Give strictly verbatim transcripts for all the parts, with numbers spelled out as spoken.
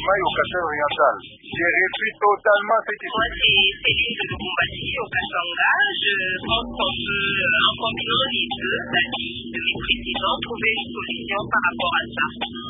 Mai au Kassai oriental. J'ai réduit totalement cette Moi, c'est Céline de Bombati au Kassanga. Je pense qu'on peut, en combinant les deux avis de mes présidents, trouver une solution par rapport à ça.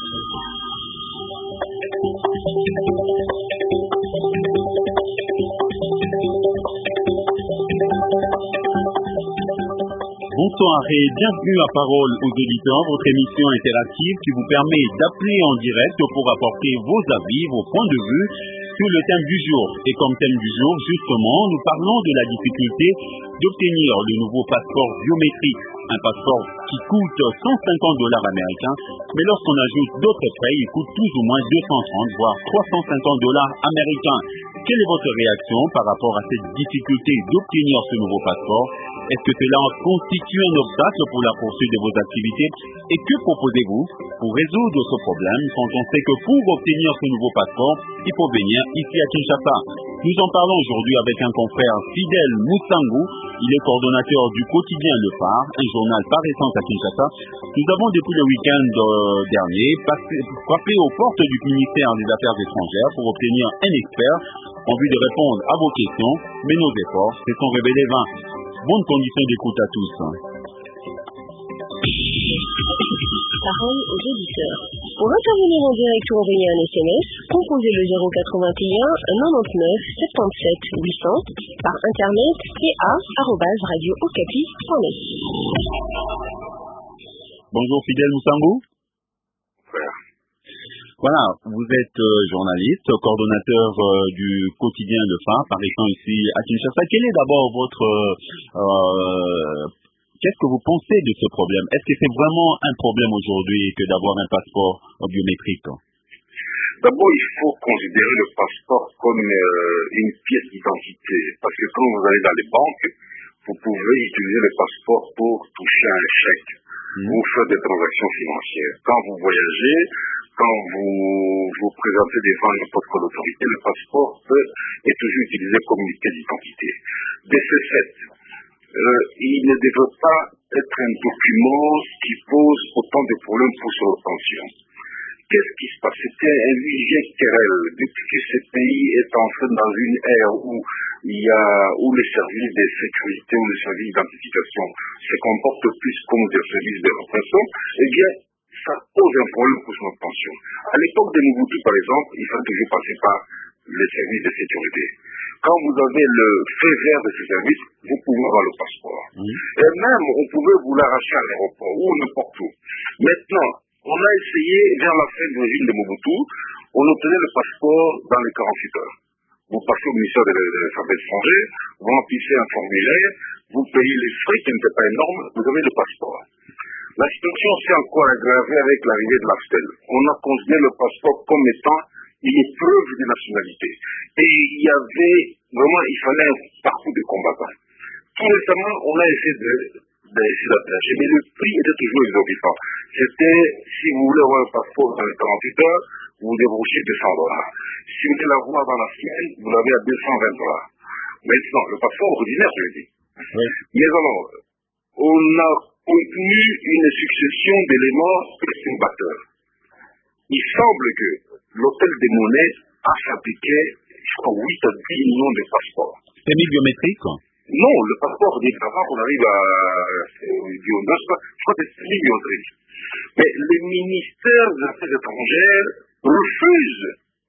Bonsoir et bienvenue à Parole aux auditeurs, votre émission interactive qui vous permet d'appeler en direct pour apporter vos avis, vos points de vue sur le thème du jour. Et comme thème du jour, justement, nous parlons de la difficulté d'obtenir le nouveau passeport biométrique. Un passeport qui coûte cent cinquante dollars américains, mais lorsqu'on ajoute d'autres frais, il coûte plus ou moins deux cent trente, voire trois cent cinquante dollars américains. Quelle est votre réaction par rapport à cette difficulté d'obtenir ce nouveau passeport? Est-ce que cela constitue un obstacle pour la poursuite de vos activités? Et que proposez-vous pour résoudre ce problème quand on sait que pour obtenir ce nouveau passeport, il faut venir ici à Kinshasa? Nous en parlons aujourd'hui avec un confrère, Fidèle Moussangu. Il est coordonnateur du quotidien Le Phare, un journal paraissant à Kinshasa. Nous avons depuis le week-end euh, dernier passé, frappé aux portes du ministère des Affaires étrangères pour obtenir un expert en vue de répondre à vos questions, mais nos efforts se sont révélés vains. Bonne condition d'écoute à tous. Parole aux auditeurs. Pour intervenir en direct ou envoyer un S M S, composez le zéro quatre-vingt-un quatre-vingt-dix-neuf soixante-dix-sept huit cents par internet et à arobase radio okapi point net. Bonjour Fidèle Moussangu. Voilà, vous êtes euh, journaliste, coordonnateur euh, du quotidien Le Phare, paraissant ici à Kinshasa. Quel est d'abord votre... Euh, qu'est-ce que vous pensez de ce problème? Est-ce que c'est vraiment un problème aujourd'hui que d'avoir un passeport biométrique? D'abord, il faut considérer le passeport comme euh, une pièce d'identité. Parce que quand vous allez dans les banques, vous pouvez utiliser le passeport pour toucher un chèque mmh. ou faire des transactions financières. Quand vous voyagez, quand vous vous présentez devant n'importe quelle autorité, le passeport peut, est toujours utilisé comme une pièce d'identité. De ce fait, euh, il ne devrait pas être un document qui pose autant de problèmes pour son obtention. Qu'est-ce qui se passe? C'était un sujet querelle. Depuis que ce pays est entré dans une ère où il y a, où les services de sécurité ou les services d'identification se comportent plus comme des services de répression, eh bien, ça pose un problème pour son obtention. À l'époque de Mobutu, par exemple, il fallait toujours passer par les services de sécurité. Quand vous avez le feu vert de ces services, vous pouvez avoir le passeport. Mmh. Et même, on pouvait vous l'arracher à l'aéroport ou n'importe où. Maintenant, on a essayé, vers la fin du régime de Mobutu, on obtenait le passeport dans les quarante-huit heures. Vous passez au ministère des Affaires étrangères, vous remplissez un formulaire, vous payez les frais qui n'étaient pas énormes, vous avez le passeport. La situation s'est encore aggravée avec l'arrivée de l'Aftel. On a considéré le passeport comme étant une preuve de nationalité. Et il y avait, vraiment, il fallait un parcours de combattant. Tout récemment, on a essayé de, d'essayer d'attacher, mais le prix était toujours exorbitant. C'était, si vous voulez avoir un passeport dans les quarante-huit heures, vous débrochez deux cents dollars. Si vous voulez l'avoir dans la semaine, vous l'avez à deux cent vingt dollars. Maintenant, le passeport ordinaire, je le dis. Oui. Mais alors, on a contenu une succession d'éléments perturbateurs. Il semble que l'hôtel des monnaies a fabriqué, je crois, huit à dix millions de passeports. C'est mis biométrique? Non, le passeport dit avant qu'on arrive à Diondos, je crois que c'est mis biométrique. Mais le ministère des Affaires étrangères refuse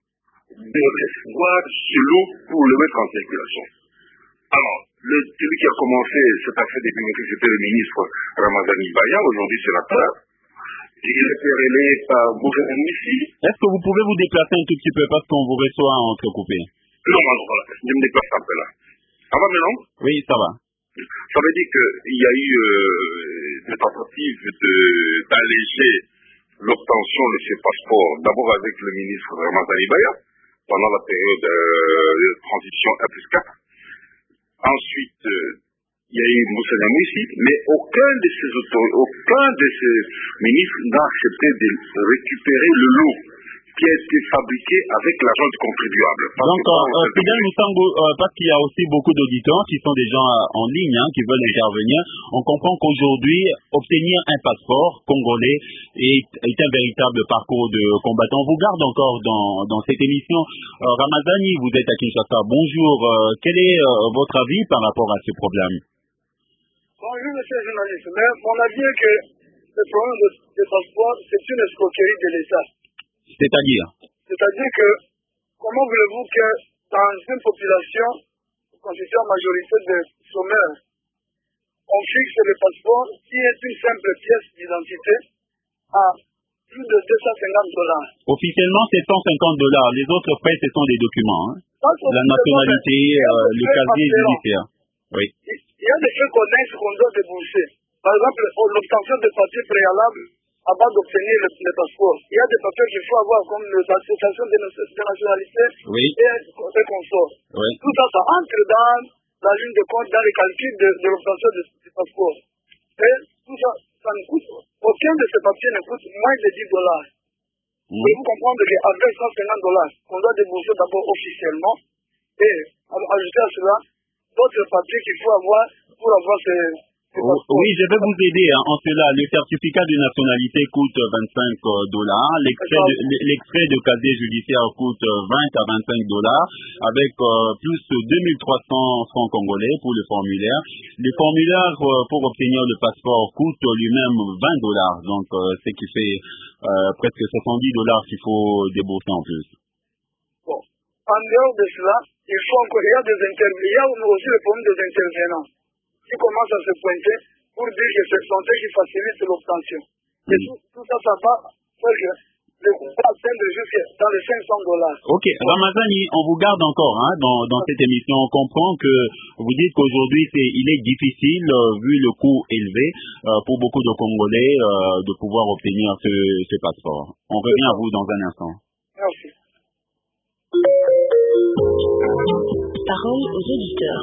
de recevoir ce lot pour le mettre en circulation. Alors, le, celui qui a commencé cette affaire des biométriques, c'était le ministre Ramazani Baya, aujourd'hui sénateur. Il est querellé par gouvernement ici. Est-ce que vous pouvez vous déplacer un tout petit peu parce qu'on vous reçoit entrecoupé? Non, non, voilà, je me déplace un peu là. Ça va maintenant? Oui, ça va. Ça veut dire qu'il y a eu euh, des tentatives de, d'alléger l'obtention de ces passeports, d'abord avec le ministre Ramazani Baya, pendant la période euh, de transition un plus quatre. Ensuite, euh, il y a eu Moussa ici, mais aucun de ces autorités, aucun de ces ministres n'a accepté de récupérer le lot qui a été fabriqué avec l'argent du contribuable. Donc, euh, Fidel Moussango, euh, parce qu'il y a aussi beaucoup d'auditeurs qui sont des gens en ligne, hein, qui veulent intervenir, on comprend qu'aujourd'hui, obtenir un passeport congolais est, est un véritable parcours de combattant. On vous garde encore dans, dans cette émission. Euh, Ramazani, vous êtes à Kinshasa. Bonjour. Euh, quel est euh, votre avis par rapport à ce problème? Bonjour, monsieur le journaliste. Mais mon avis est que le problème de, de passeport, c'est une escroquerie de l'État. C'est-à-dire C'est-à-dire que, comment voulez-vous que dans une population constituée en majorité de chômeurs, on fixe le passeport qui est une simple pièce d'identité à plus de deux cent cinquante dollars. Officiellement, c'est cent cinquante dollars. Les autres frais, ce sont des documents. Hein. La nationalité, euh, le casier judiciaire. Oui. Il y a des frais connexes qu'on doit débourser. Par exemple, l'obtention de papiers préalables avant d'obtenir le, le passeport. Il y a des papiers qu'il faut avoir comme l'association de, de nationalité oui. et les consorts. Oui. Tout ça, ça entre dans la ligne de compte, dans les calculs de, de l'obtention du passeport. Et tout ça, ça ne coûte, aucun de ces papiers ne coûte moins de dix dollars. Mmh. Vous devez comprendre qu'avec cent cinquante dollars, qu'on doit débourser d'abord officiellement, et ajouter à cela d'autres papiers qu'il faut avoir pour avoir ces... Oui, je vais vous aider hein, en cela. Le certificat de nationalité coûte vingt-cinq dollars. L'extrait de, l'extrait de casier judiciaire coûte vingt à vingt-cinq dollars avec euh, plus de deux mille trois cents francs congolais pour le formulaire. Le formulaire euh, pour obtenir le passeport coûte lui-même vingt dollars. Donc, euh, ce qui fait euh, presque soixante-dix dollars qu'il faut débourser en plus. Bon. En dehors de cela, il faut encore, il y a des intervenants. Il y a aussi le problème des intervenants qui commencent à se pointer pour dire que ce sont eux qui facilitent l'obtention. Et tout, tout ça, ça va faire que le coût va atteindre jusqu'à dans les cinq cents dollars. Ok, Ramazani, on vous garde encore hein, dans, dans cette émission. On comprend que vous dites qu'aujourd'hui, c'est, il est difficile, euh, vu le coût élevé, euh, pour beaucoup de Congolais, euh, de pouvoir obtenir ce, ce passeport. On revient à vous dans un instant. Merci. Parole aux auditeurs.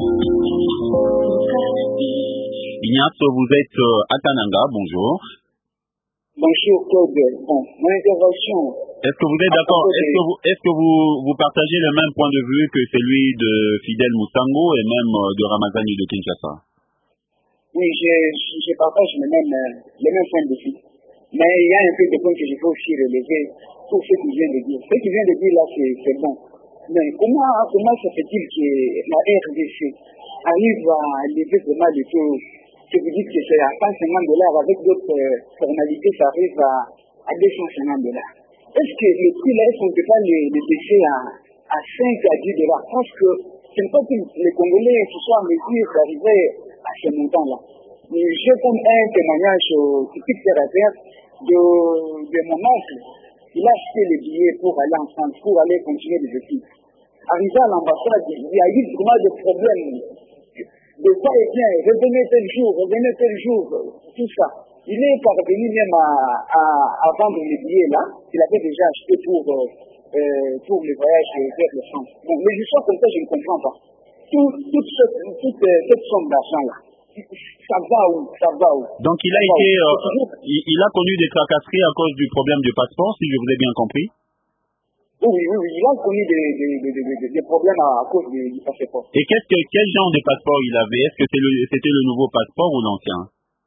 Ignace, vous êtes euh, à Kananga, bonjour. Bonjour Claude. Bon, mon intervention. Est-ce que vous êtes d'accord, est-ce que vous, est-ce que vous, vous partagez le même point de vue que celui de Fidel Moussango et même euh, de Ramazani de Kinshasa? Oui, je, je partage le même, le même point de vue. Mais il y a un peu de points que je veux aussi relever pour ce qu'il vient de dire. Ce qu'il vient de dire là, c'est, c'est bon. Mais comment, comment se fait-il que la R D C arrive à lever vraiment le taux que vous dites que c'est à cent cinquante dollars avec d'autres euh, formalités, ça arrive à, à deux cent cinquante dollars. Est-ce que le prix là, est-ce qu'on ne peut pas le, le baisser à, à cinq à dix dollars? Parce que ce n'est pas que les Congolais qui soient en mesure d'arriver à ce montant-là. J'ai comme un témoignage euh, typique terrestre de, de mon oncle. Il a acheté les billets pour aller en France, pour aller continuer les études. Arrivé à l'ambassade, il y a eu vraiment des problèmes. De quoi est bien, revenez tel jour, revenez tel jour, tout ça. Il est parvenu même à, à, à vendre les billets là, qu'il avait déjà acheté pour, euh, pour le voyage vers le France. Bon, mais l'histoire comme ça, je ne comprends pas. Tout, toute cette, toute cette somme d'argent là, ça va où, ça va où? Donc il a ça été, euh, il, il a connu des tracasseries à cause du problème du passeport, si je vous ai bien compris? Oui, oui, oui, il a connu des, des, des, des, des problèmes à, à cause du, du passeport. Et qu'est-ce que, quel genre de passeport il avait? Est-ce que c'était le, c'était le nouveau passeport ou l'ancien?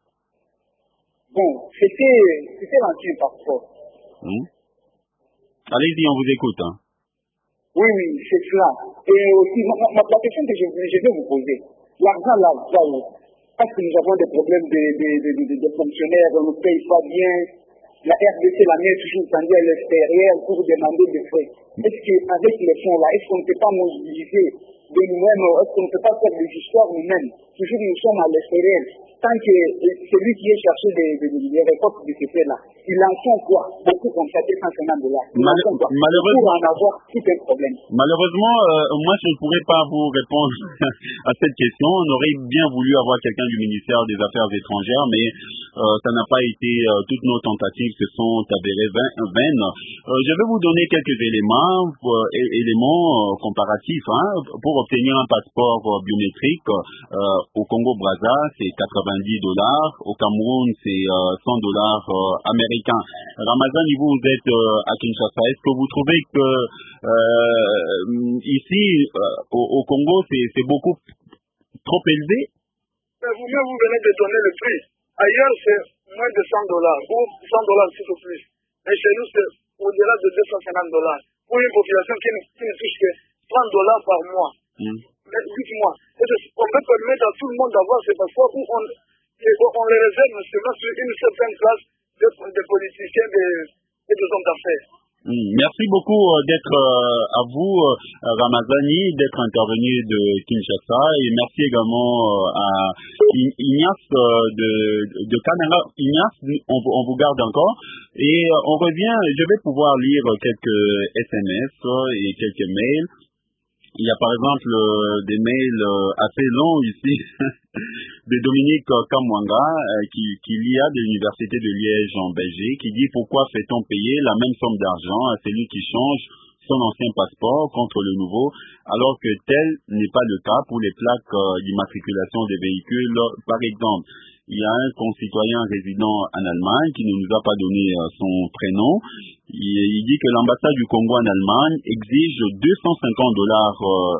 Bon, c'était, c'était l'ancien passeport. Hum. Allez-y, on vous écoute. Hein. Oui, oui, c'est cela. Et aussi, ma, ma, la question que je, je vais vous poser, l'argent là, va où? Parce que nous avons des problèmes de, de, de, de, de fonctionnaires, on ne paye pas bien. La R D C la met toujours tendue à l'extérieur pour demander des frais. Est-ce qu'avec les fonds là, est-ce qu'on ne peut pas mobiliser de nous-mêmes, est-ce qu'on ne peut pas faire des histoires nous-mêmes? Toujours nous sommes à l'extérieur. Tant que celui qui est cherché des, des, des, des récoltes de ce fait-là, il en sont quoi? Beaucoup constaté cent cinquante dollars. Mal malheureusement, pour en avoir tout un problème. Malheureusement, euh, moi je ne pourrais pas vous répondre à cette question. On aurait bien voulu avoir quelqu'un du ministère des Affaires étrangères, mais euh, ça n'a pas été, euh, toutes nos tentatives se sont avérées vaines. Euh, je vais vous donner quelques éléments, euh, éléments euh, comparatifs. Hein, pour obtenir un passeport euh, biométrique euh, au Congo-Brazza, c'est quatre-vingt-dix dollars. Au Cameroun, c'est euh, cent dollars euh, américains. américain. Ramazani, vous, vous êtes euh, à Kinshasa. Est-ce que vous trouvez que euh, ici, euh, au, au Congo, c'est, c'est beaucoup trop élevé? Mais vous-même, vous venez de donner le prix. Ailleurs, c'est moins de cent dollars, ou cent dollars tout au plus. Mais chez nous, c'est au-delà de deux cent cinquante dollars. Pour une population qui ne, qui ne touche que trente dollars par mois. Mm. Mais dites-moi, on peut permettre à tout le monde d'avoir ces passeports où on, on les réserve seulement sur une certaine classe de, de politiciens et de hommes d'affaires. Merci beaucoup d'être euh, à vous, euh, Ramazani, d'être intervenu de Kinshasa, et merci également euh, à Ignace euh, de, de Kananga. Ignace, on, on vous garde encore, et euh, on revient, je vais pouvoir lire quelques S M S et quelques mails. Il y a par exemple euh, des mails euh, assez longs ici de Dominique Kamwanga euh, qui, qui lit à de l'Université de Liège en Belgique, qui dit: pourquoi fait-on payer la même somme d'argent à celui qui change son ancien passeport contre le nouveau, alors que tel n'est pas le cas pour les plaques euh, d'immatriculation des véhicules, par exemple. Il y a un concitoyen résident en Allemagne qui ne nous a pas donné euh, son prénom. Il, il dit que l'ambassade du Congo en Allemagne exige deux cent cinquante dollars,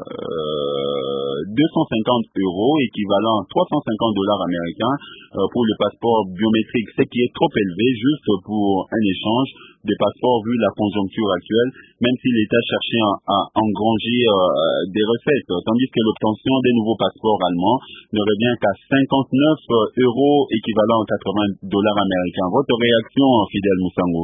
euh, deux cent cinquante euros, équivalent trois cent cinquante dollars américains euh, pour le passeport biométrique, ce qui est trop élevé juste pour un échange de passeports vu la conjoncture actuelle, même si l'État cherchait à, à engranger euh, des recettes, tandis que l'obtention des nouveaux passeports allemands ne revient qu'à cinquante-neuf euros, équivalent à quatre-vingts dollars américains. Votre réaction, Fidèle Moussango?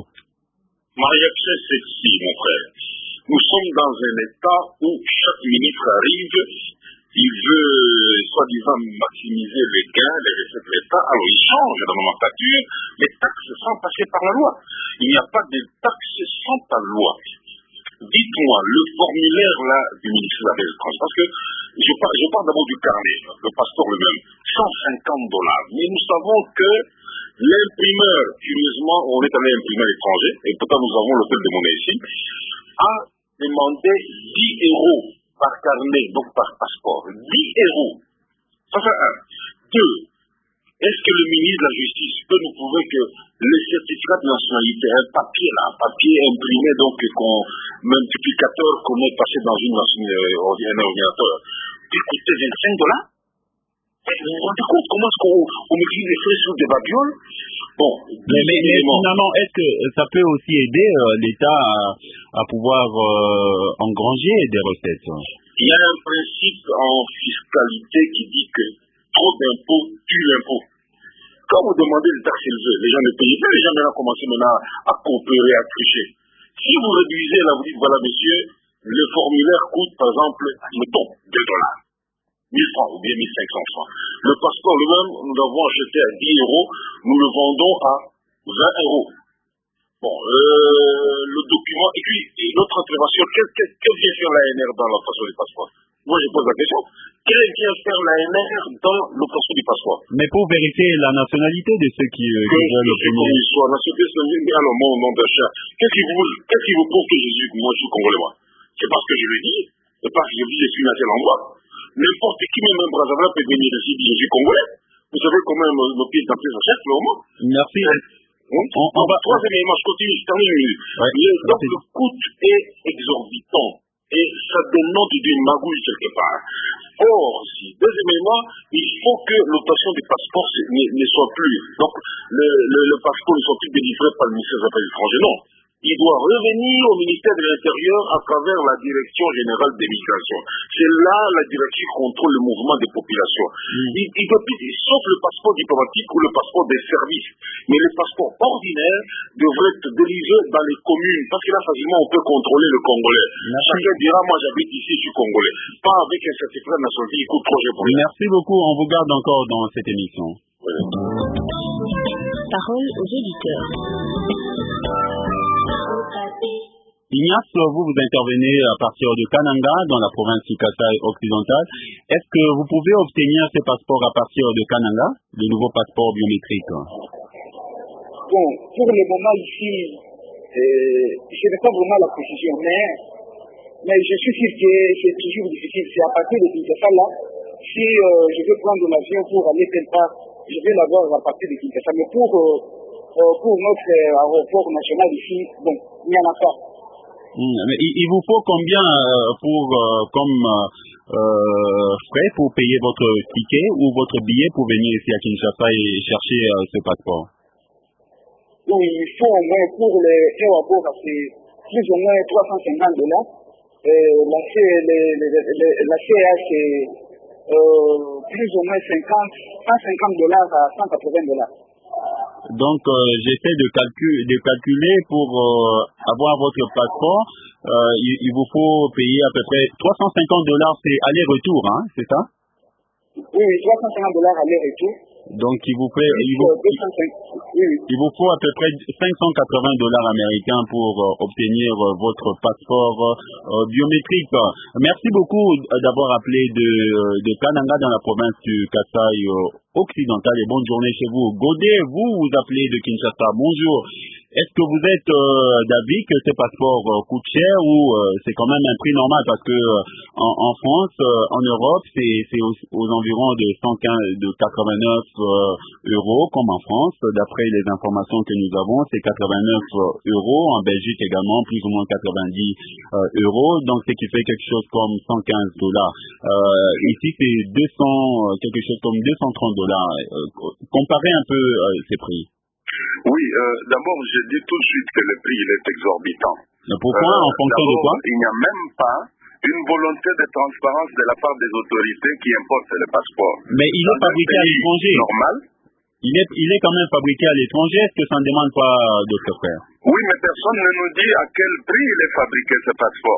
Ma réaction, c'est si, mon frère. Nous sommes dans un état où chaque ministre arrive, il veut, soi-disant, maximiser les gains, les recettes de l'État, alors il change la nomenclature, les taxes sont passées par la loi. Il n'y a pas de taxes sans la loi. Dites-moi, le formulaire là du ministère de l'Affaires étrangères, parce que je parle, je parle d'abord du carnet, le passeport lui-même, cent cinquante dollars. Mais nous savons que l'imprimeur, curieusement, on est allé imprimer à l'étranger, et pourtant nous avons l'hôtel de monnaie ici, a demandé dix euros par carnet, donc par passeport. dix euros. Ça fait un. Deux, est-ce que le ministre de la Justice peut nous prouver que le certificat de nationalité, un papier là, un papier imprimé, donc qu'on multiplicateur qu'on est passé dans une machine, euh, un ordinateur, qui coûtait vingt-cinq dollars? Vous vous rendez compte comment est-ce qu'on on utilise les frais sur des babioles? Bon, mais, mais, mais finalement, est-ce que ça peut aussi aider euh, l'État à, à pouvoir euh, engranger des recettes? Il y a un principe en fiscalité qui dit que trop d'impôts tue l'impôt. Quand vous demandez des taxes élevées, les gens ne payent pas, les gens maintenant commencent maintenant à coopérer, à tricher. Si vous réduisez, là, vous dites, voilà, monsieur, le formulaire coûte, par exemple, mettons, deux dollars. mille francs ou bien mille cinq cents francs. Le passeport lui-même, nous l'avons acheté à dix euros, nous le vendons à vingt euros. Bon, euh, le document, et puis, notre intervention, que, que, que vient faire l'A N R dans l'obtention du passeport? Moi, je pose la question. Quel vient faire l'A N R dans l'obtention du passeport? Mais pour vérifier la nationalité de ceux qui, euh, qui veulent l'obtenir. La nationalité, c'est alors mon nom de chien. Qu'est-ce qui vous, qu'est-ce qui vous prouve que je suis, moi, je suis congolais, moi? C'est parce que je le dis, c'est parce que je dis, je suis à tel endroit. N'importe qui, même un Brazzaville, peut venir ici dire, je suis congolais. Vous savez comment nos pieds sont pris en cercle, au moins? Merci. On, on, on va... Troisième élément, je continue, je termine une minute. Ouais, donc, le coût est exorbitant. Et ça dénote d'une magouille quelque part. Or, si, deuxièmement, il faut que l'obtention des passeports ne, ne soit plus. Donc, le, le, le passeport ne soit plus délivré par le ministère des Affaires étrangères. Non. Il doit revenir au ministère de l'Intérieur à travers la Direction générale des migrations. C'est là la direction qui contrôle le mouvement des populations. Mm. Il, il doit plus, sauf le passeport diplomatique ou le passeport des services. Mais le passeport ordinaire devrait être délivré dans les communes, parce que là, facilement, on peut contrôler le Congolais. Merci. Chacun dira, moi j'habite ici, je suis Congolais. Pas avec un certificat de nationalité, il coûte trop cher pour lui. Merci beaucoup, on vous garde encore dans cette émission. Oui. Parole aux éditeurs. Ignace, vous, vous intervenez à partir de Kananga, dans la province du Kasaï occidental. Est-ce que vous pouvez obtenir ces passeports à partir de Kananga, le nouveau passeport biométrique? Bon, pour le moment ici, euh, je n'ai pas vraiment la précision, mais, mais je suis sûr que c'est toujours difficile. C'est à partir de Kinshasa là, si euh, je veux prendre l'avion pour aller quelque part, je vais l'avoir à partir de Kinshasa. Mais pour, euh, euh, pour notre euh, aéroport national ici, bon, il n'y en a pas. Mmh. Mais il, il vous faut combien euh, pour euh, comme euh, frais pour payer votre ticket ou votre billet pour venir ici à Kinshasa et chercher euh, ce passeport? Oui, il faut au moins pour les aéroports, c'est plus ou moins trois cent cinquante dollars. Euh, la, C, les, les, les, la C A, c'est euh, plus ou moins cinquante, cent cinquante dollars à cent quatre-vingts dollars. Donc, euh, j'essaie de, calcul, de calculer pour euh, avoir votre passeport. Euh, il, il vous faut payer à peu près trois cent cinquante dollars, c'est aller-retour, hein, c'est ça? Oui, trois cent cinquante dollars aller-retour. Donc, il vous, fait, il, vous, il, il vous faut à peu près cinq cent quatre-vingts dollars américains pour euh, obtenir euh, votre passeport euh, biométrique. Merci beaucoup d'avoir appelé de, de Kananga dans la province du Kasaï euh, occidental et bonne journée chez vous. Godet, vous vous appelez de Kinshasa. Bonjour. Est-ce que vous êtes euh, d'avis que ces passeports euh, coûtent cher ou euh, c'est quand même un prix normal parce que euh, en, en France, euh, en Europe, c'est, c'est aux, aux environs de cent quinze, de quatre-vingt-neuf euh, euros comme en France. D'après les informations que nous avons, c'est quatre-vingt-neuf euros. En Belgique également, plus ou moins quatre-vingt-dix euh, euros. Donc, ce qui fait quelque chose comme cent quinze dollars. Euh, ici, c'est deux cents, quelque chose comme deux cent trente dollars. Euh, comparez un peu euh, ces prix. Oui, euh, d'abord, je dis tout de suite que le prix il est exorbitant. Mais pourquoi? Euh, en fonction de quoi? Il n'y a même pas une volonté de transparence de la part des autorités qui importent le passeport. Mais il est fabriqué à l'étranger. Normal. Il est, il est quand même fabriqué à l'étranger. Est-ce que ça ne demande pas d'autres frais? Oui, mais personne ne nous dit à quel prix il est fabriqué ce passeport.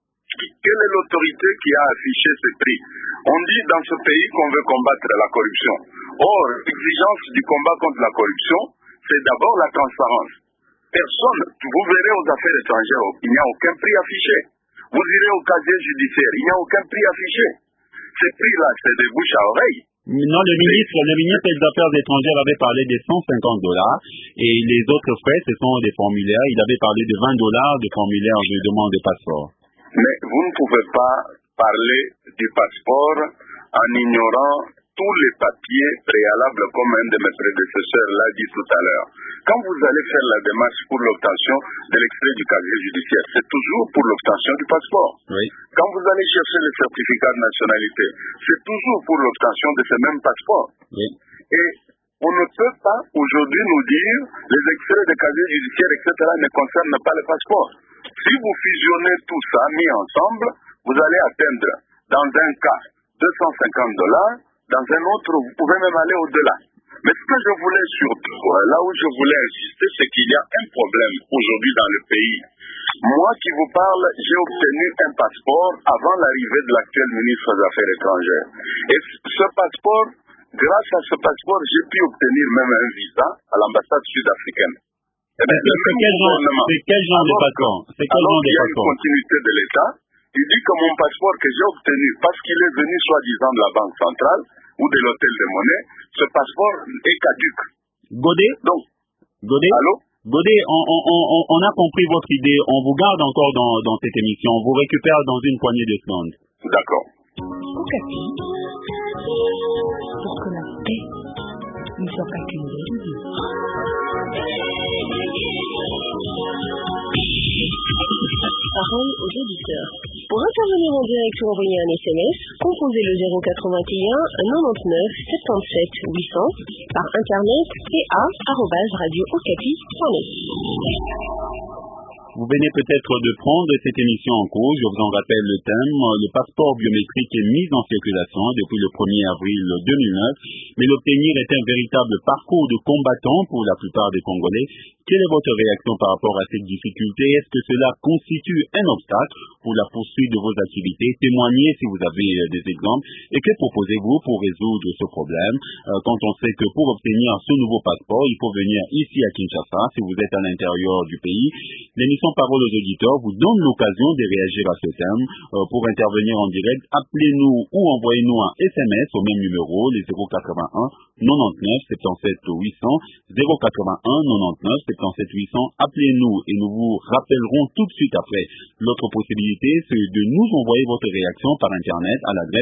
Quelle est l'autorité qui a affiché ce prix? On dit dans ce pays qu'on veut combattre la corruption. Or, l'exigence du combat contre la corruption, c'est d'abord la transparence. Personne, vous verrez aux affaires étrangères, il n'y a aucun prix affiché. Vous irez au casier judiciaire, il n'y a aucun prix affiché. Ces prix-là, c'est de bouche à oreille. Non, le ministre, le ministre des Affaires étrangères avait parlé de cent cinquante dollars et les autres frais, ce sont des formulaires. Il avait parlé de vingt dollars de formulaires de demande de passeport. Mais vous ne pouvez pas parler du passeport en ignorant tous les papiers préalables comme un de mes prédécesseurs l'a dit tout à l'heure. Quand vous allez faire la démarche pour l'obtention de l'extrait du casier judiciaire, c'est toujours pour l'obtention du passeport. Oui. Quand vous allez chercher le certificat de nationalité, c'est toujours pour l'obtention de ce même passeport. Oui. Et on ne peut pas aujourd'hui nous dire les extraits de casier judiciaire, et cetera ne concernent pas le passeport. Si vous fusionnez tout ça mis ensemble, vous allez atteindre dans un cas deux cent cinquante dollars, dans un autre, vous pouvez même aller au-delà. Mais ce que je voulais surtout, là où je voulais insister, c'est qu'il y a un problème aujourd'hui dans le pays. Moi qui vous parle, j'ai obtenu un passeport avant l'arrivée de l'actuel ministre des Affaires étrangères. Et ce passeport, grâce à ce passeport, j'ai pu obtenir même un visa à l'ambassade sud-africaine. Eh bien, c'est, c'est, quel genre, c'est quel genre de passeport? C'est quel genre de il y a passeport? Une continuité de l'État. Il dit que mon passeport que j'ai obtenu, parce qu'il est venu soi-disant de la Banque centrale ou de l'hôtel de monnaie, ce passeport est caduc. Godet? Donc, Godet? Allô? Godet, on, on, on, on a compris votre idée. On vous garde encore dans, dans cette émission. On vous récupère dans une poignée de secondes. D'accord. Okapi, pour que la paix ne soit pas qu'une vérité. Parole aux auditeurs. Pour intervenir en direct ou envoyer un S M S, composez le zéro quatre-vingt-un quatre-vingt-neuf soixante-dix-sept huit cents par internet t a arobase radio okapi point net. Vous venez peut-être de prendre cette émission en cours. Je vous en rappelle le thème. Le passeport biométrique est mis en circulation depuis le premier avril deux mille neuf, mais l'obtenir est un véritable parcours de combattant pour la plupart des Congolais. Quelle est votre réaction par rapport à cette difficulté? Est-ce que cela constitue un obstacle pour la poursuite de vos activités? Témoignez si vous avez des exemples. Et que proposez-vous pour résoudre ce problème? euh, Quand on sait que pour obtenir ce nouveau passeport, il faut venir ici à Kinshasa, si vous êtes à l'intérieur du pays. L'émission Parole aux auditeurs vous donne l'occasion de réagir à ce thème. Euh, pour intervenir en direct, appelez-nous ou envoyez-nous un S M S au même numéro, les zéro quatre-vingt-un quatre-vingt-neuf soixante-dix-sept huit cents, zéro quatre-vingt-un quatre-vingt-neuf soixante-dix-sept huit cents. Appelez-nous et nous vous rappellerons tout de suite après. L'autre possibilité, c'est de nous envoyer votre réaction par Internet à l'adresse t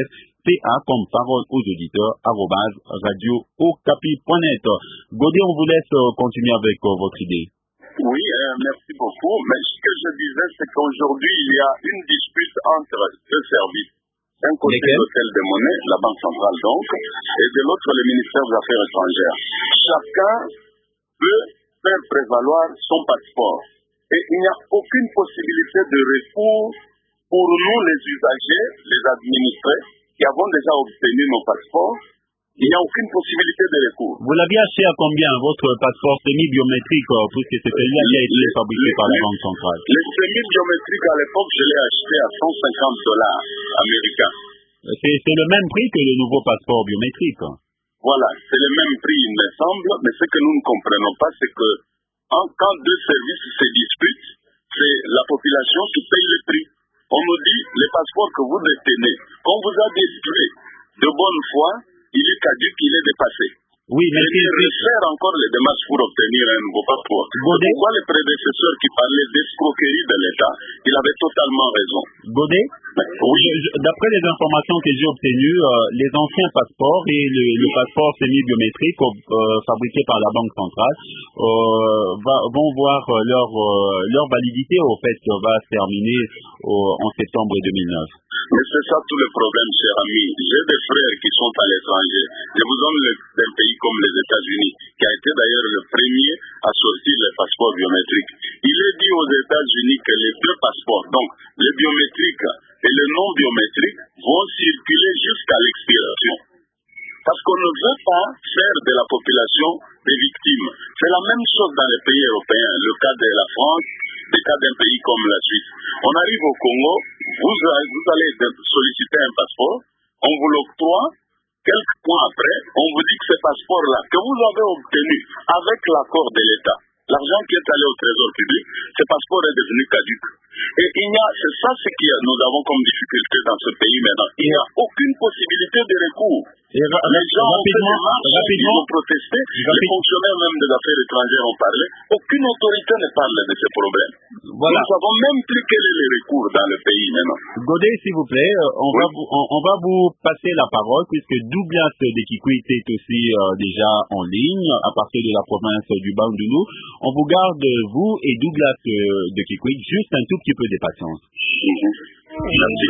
ca comme parole aux auditeurs, arrobase radio okapi point net. Godet, on vous laisse continuer avec euh, votre idée. Oui, euh, merci beaucoup. Mais ce que je disais, c'est qu'aujourd'hui, il y a une dispute entre deux services. D'un côté, l'hôtel des monnaies, la Banque centrale donc, et de l'autre, le ministère des Affaires étrangères. Chacun peut faire prévaloir son passeport. Et il n'y a aucune possibilité de recours pour nous, les usagers, les administrés, qui avons déjà obtenu nos passeports. Il n'y a aucune possibilité de recours. Vous l'aviez acheté à combien, votre passeport semi-biométrique, puisque c'est celui-là qui a été fabriqué par la Banque centrale? Le semi-biométrique, à l'époque, je l'ai acheté à cent cinquante dollars américains. C'est, c'est le même prix que le nouveau passeport biométrique. Voilà, c'est le même prix, il me semble, mais ce que nous ne comprenons pas, c'est que en, quand deux services se disputent, c'est la population qui paye le prix. On nous dit, les passeports que vous détenez, qu'on vous a distribué de bonne foi, il est caduc, il est dépassé. Oui, mais et il refaire encore les démarches pour obtenir un nouveau passeport. Godet, pourquoi les prédécesseurs qui parlaient d'escroquerie de l'État, il avait totalement raison. Godet, oui. je, d'après les informations que j'ai obtenues, euh, les anciens passeports et le, le passeport semi-biométrique euh, fabriqué par la Banque centrale euh, va, vont voir leur, euh, leur validité au fait va se terminer au, en septembre deux mille neuf. Mais c'est ça tout le problème, cher ami. J'ai des frères qui sont à l'étranger. Je vous donne d'un pays comme les États-Unis, qui a été d'ailleurs le premier à sortir les passeports biométriques. Il est dit aux États-Unis que les deux passeports, donc les biométriques et le non biométrique, vont circuler jusqu'à l'expiration. Parce qu'on ne veut pas faire de la population des victimes. C'est la même chose dans les pays européens, le cas de la France, le cas d'un pays comme la Suisse. On arrive au Congo, vous, vous allez solliciter un passeport, on vous l'octroie, quelques mois après, on vous dit que ce passeport-là, que vous avez obtenu avec l'accord de l'État, l'argent qui est allé au trésor public, ce passeport est devenu caduc. Et il y a, c'est ça ce que nous avons comme difficulté dans ce pays maintenant. Il n'y a aucune possibilité de recours. Et ra- les gens ont fait des marches, rapidement, ils ont protesté, rapidement. Les fonctionnaires même des affaires étrangères ont parlé. Aucune autorité ne parle de ces problèmes. Voilà. Nous ne savons même plus quel est le recours dans le pays maintenant. Godet, s'il vous plaît, on, oui. va vous, on, on va vous passer la parole puisque Douglas de Kikwit est aussi euh, déjà en ligne à partir de la province du Bandundu. On vous garde, vous et Douglas euh, de Kikwit, juste un tout petit peu de patience. Mm-hmm. Merci.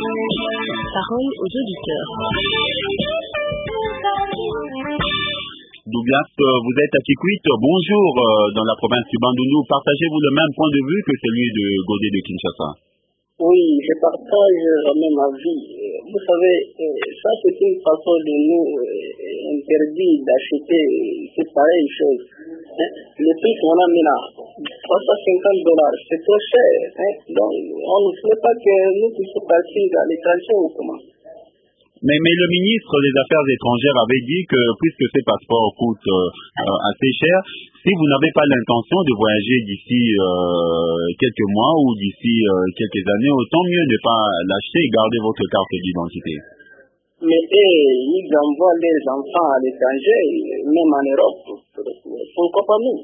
Parole aux auditeurs. Douglas, vous êtes à Kikwit. Bonjour, dans la province du Bandundu. Partagez-vous le même point de vue que celui de Godet de Kinshasa? Oui, je partage le même avis. Vous savez, ça c'est une façon de nous interdire d'acheter ces pareilles choses. Le prix qu'on a mis là, trois cent cinquante dollars, c'est trop cher. Hein? Donc, on ne souhaite pas que nous puissions partir à l'étranger ou comment. Mais, mais le ministre des Affaires étrangères avait dit que puisque ces passeports coûtent euh, assez cher, si vous n'avez pas l'intention de voyager d'ici euh, quelques mois ou d'ici euh, quelques années, autant mieux ne pas l'acheter et garder votre carte d'identité. Mais eux, ils envoient leurs enfants à l'étranger, même en Europe. Pourquoi pas nous?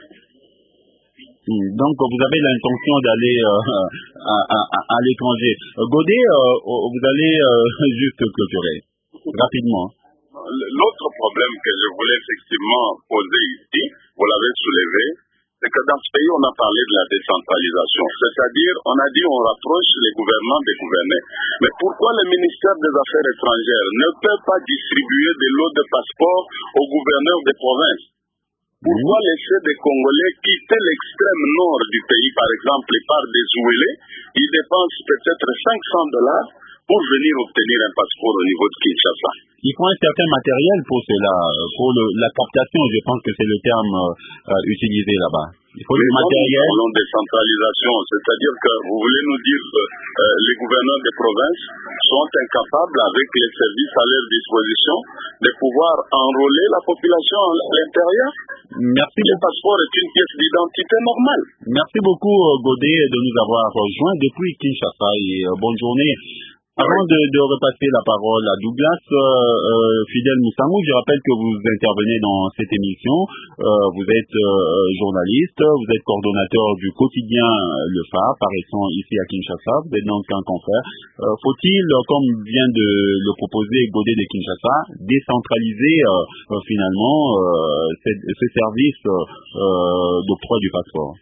Donc, vous avez l'intention d'aller euh, à, à, à l'étranger. Godet, euh, vous allez euh, juste clôturer rapidement. L'autre problème que je voulais effectivement poser ici, vous l'avez soulevé, c'est que dans ce pays, on a parlé de la décentralisation. C'est-à-dire, on a dit on rapproche les gouvernants des gouvernés. Mais pourquoi le ministère des Affaires étrangères ne peut pas distribuer des lots de passeports aux gouverneurs des provinces? Pourquoi laisser des Congolais quitter l'extrême nord du pays, par exemple, et par des Ouélés, ils dépensent peut-être cinq cents dollars pour venir obtenir un passeport au niveau de Kinshasa? Il faut un certain matériel pour cela, pour le, la captation, je pense que c'est le terme euh, utilisé là-bas. Il faut du matériel. Nous parlons de décentralisation, c'est-à-dire que vous voulez nous dire que euh, les gouverneurs des provinces sont incapables, avec les services à leur disposition, de pouvoir enrôler la population à l'intérieur? Merci. Le passeport est une pièce d'identité normale. Merci beaucoup, Godet, de nous avoir rejoints depuis Kinshasa et euh, bonne journée. Avant de, de repasser la parole à Douglas, euh, euh, Fidèle Moussamou, je rappelle que vous intervenez dans cette émission. Euh, vous êtes euh, journaliste, vous êtes coordonnateur du quotidien Le Phare, paraissant ici à Kinshasa. Vous êtes donc un confrère. Euh, faut-il, comme vient de le proposer Godet de Kinshasa, décentraliser euh, finalement euh, ce, ce service euh, d'octroi du passeport?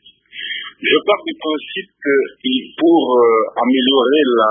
Je pars du principe que pour euh, améliorer la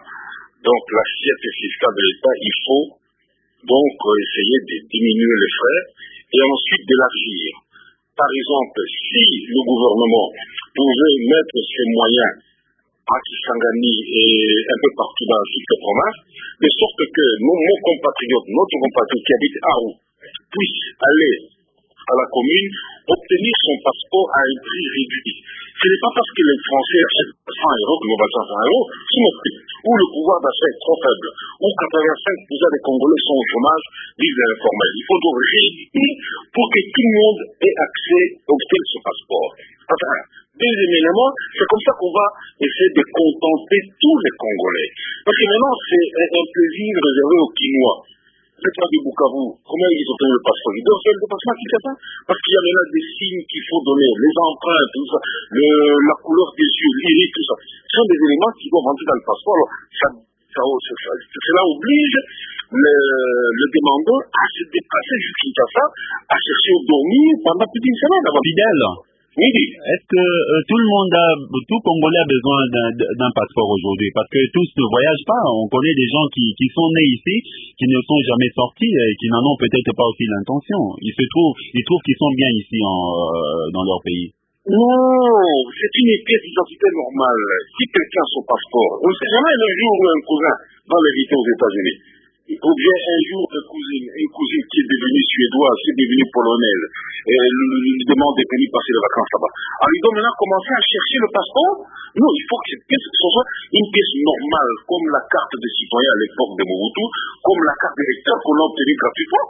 donc l'assiette fiscale de l'État, il faut donc euh, essayer de diminuer les frais et ensuite d'élargir. Par exemple, si le gouvernement pouvait mettre ses moyens à Kisangani et un peu partout dans toutes les provinces, de sorte que nos, nos compatriotes, notre compatriote qui habite à Arou, puissent aller à la commune, obtenir son passeport à un prix réduit. Ce n'est pas parce que les Français achètent cent euros que nous va cent euros, c'est notre prix, où le pouvoir d'achat est trop faible, où quatre-vingt-cinq pour cent des Congolais sont au chômage, vivent informels. Il faut donc réduire pour que tout le monde ait accès, obtienne ce passeport. Enfin, deuxième élément, c'est comme ça qu'on va essayer de contenter tous les Congolais. Parce que maintenant, c'est un plaisir réservé aux Quinois. C'est pas du Bukavu. Comment ils ont obtenu le passeport? Ils doivent faire le dépassement qui fait ça. Parce qu'il y a maintenant des signes qu'il faut donner, les empreintes, tout ça, le, la couleur des yeux, l'iris, tout ça. Ce sont des éléments qui doivent entrer dans le passeport. Alors, ça, ça, ça, cela oblige le, le demandeur à se déplacer jusqu'à ça, à chercher au dormir pendant plus d'une semaine. Fidèle. Oui. Est-ce que euh, tout le monde a, tout Congolais a besoin d'un, d'un passeport aujourd'hui? Parce que tous ne voyagent pas. On connaît des gens qui, qui sont nés ici, qui ne sont jamais sortis et qui n'en ont peut-être pas aussi l'intention. Ils se trouvent, ils trouvent qu'ils sont bien ici en, euh, dans leur pays. Non, c'est une pièce d'identité normale. Si quelqu'un a son passeport, on ne sait jamais le jour où un cousin va l'inviter aux États-Unis. Ou bien un jour, une cousine, une cousine qui est devenue suédoise, qui est devenue polonaise, et lui, lui demande de venir passer les vacances là-bas. Alors, il doit maintenant commencer à chercher le passeport. Non, il faut que cette pièce soit une pièce normale, comme la carte de citoyen à l'époque de Mobutu, comme la carte d'électeur qu'on a obtenue gratuitement.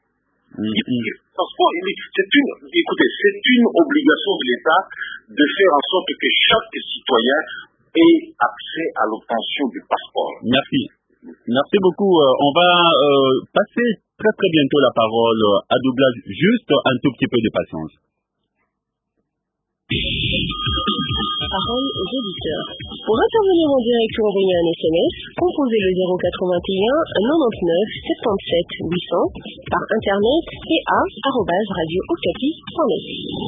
Mm-hmm. Le passeport, c'est une, écoutez, c'est une obligation de l'État de faire en sorte que chaque citoyen ait accès à l'obtention du passeport. Merci. Merci beaucoup. Euh, on va euh, passer très très bientôt la parole à Douglas. Juste un tout petit peu de patience. Parole aux auditeurs. Pour intervenir en direct ou envoyer un S M S, composez le zéro quatre-vingt-un quatre-vingt-neuf soixante-dix-sept huit cents par internet et à arobase radio okapi point net.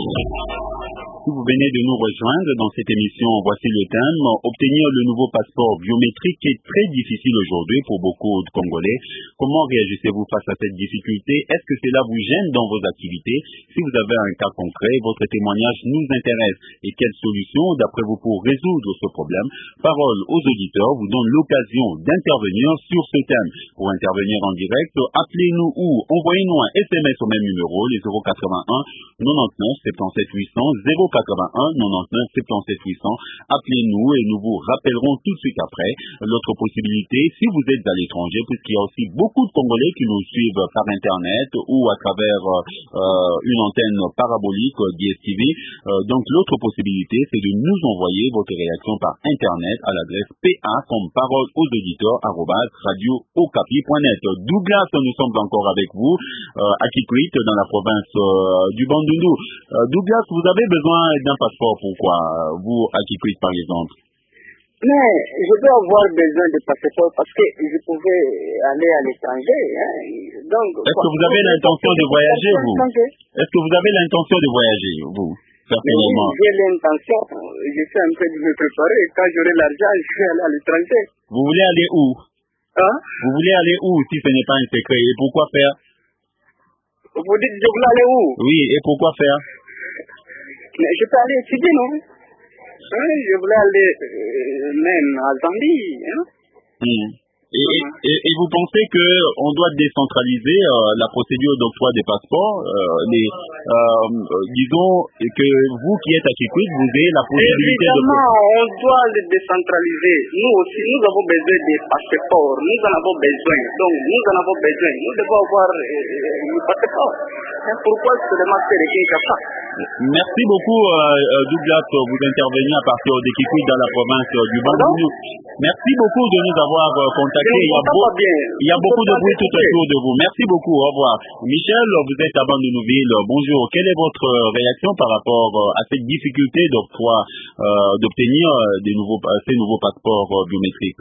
Si vous venez de nous rejoindre dans cette émission, voici le thème. Obtenir le nouveau passeport biométrique est très difficile aujourd'hui pour beaucoup de Congolais. Comment réagissez-vous face à cette difficulté? Est-ce que cela vous gêne dans vos activités? Si vous avez un cas concret, votre témoignage nous intéresse. Et quelles solutions, d'après vous, pour résoudre ce problème? Parole aux auditeurs vous donne l'occasion d'intervenir sur ce thème. Pour intervenir en direct, appelez-nous ou envoyez-nous un S M S au même numéro, les zéro quatre-vingt-un quatre-vingt-neuf soixante-dix-sept huit cents, zéro quatre-vingt-un quatre-vingt-neuf soixante-dix-sept huit cents. Appelez-nous et nous vous rappellerons tout de suite après. L'autre possibilité, si vous êtes à l'étranger, puisqu'il y a aussi beaucoup de Congolais qui nous suivent par Internet ou à travers euh, une antenne parabolique D S T V. Euh, donc l'autre possibilité, c'est de nous envoyer votre réaction par Internet à l'adresse P A comme parole aux auditeurs arobase radio okapi point net. Douglas, nous sommes encore avec vous euh, à Kikwit, dans la province euh, du Bandundu. Euh, Douglas, vous avez besoin d'un passeport, pourquoi? Vous, à Kikwit, par exemple? Mais je dois avoir besoin de passeport parce que je pouvais aller à l'étranger. Hein. Donc, est-ce que vous avez l'intention de voyager, vous? Est-ce que vous avez l'intention de voyager, vous? Personnellement. J'ai l'intention, je suis en train de me préparer. Quand j'aurai l'argent, je vais aller à l'étranger. Vous voulez aller où? Hein? Vous voulez aller où, si ce n'est pas un secret? Et pourquoi faire? Vous dites, je voulais aller où? Oui, et pourquoi faire? Mais je peux aller étudier, non? Hein, je voulais aller euh, même à Zambie. Hein? Mmh. Et, et, et, et vous pensez qu'on doit décentraliser euh, la procédure d'octroi des passeports euh, les, euh, disons que vous qui êtes à Kikwit, vous avez la possibilité de... Évidemment, on doit le décentraliser. Nous aussi, nous avons besoin des passeports. Nous en avons besoin. Donc, nous en avons besoin. Nous devons avoir euh, le passeport. Hein, pourquoi seulement faire les Kinshasa? Merci beaucoup, euh, Douglas. Vous intervenez à partir de Kikuit dans la province euh, du Bandundu. Merci beaucoup de nous avoir euh, contactés. Il y a, beau, il y a beaucoup de bruit tout autour de vous. Merci beaucoup. Au revoir. Michel, vous êtes à Bandundu-Ville. Bonjour. Quelle est votre réaction par rapport euh, à cette difficulté d'octroi, euh, d'obtenir euh, des nouveaux, ces nouveaux passeports euh, biométriques?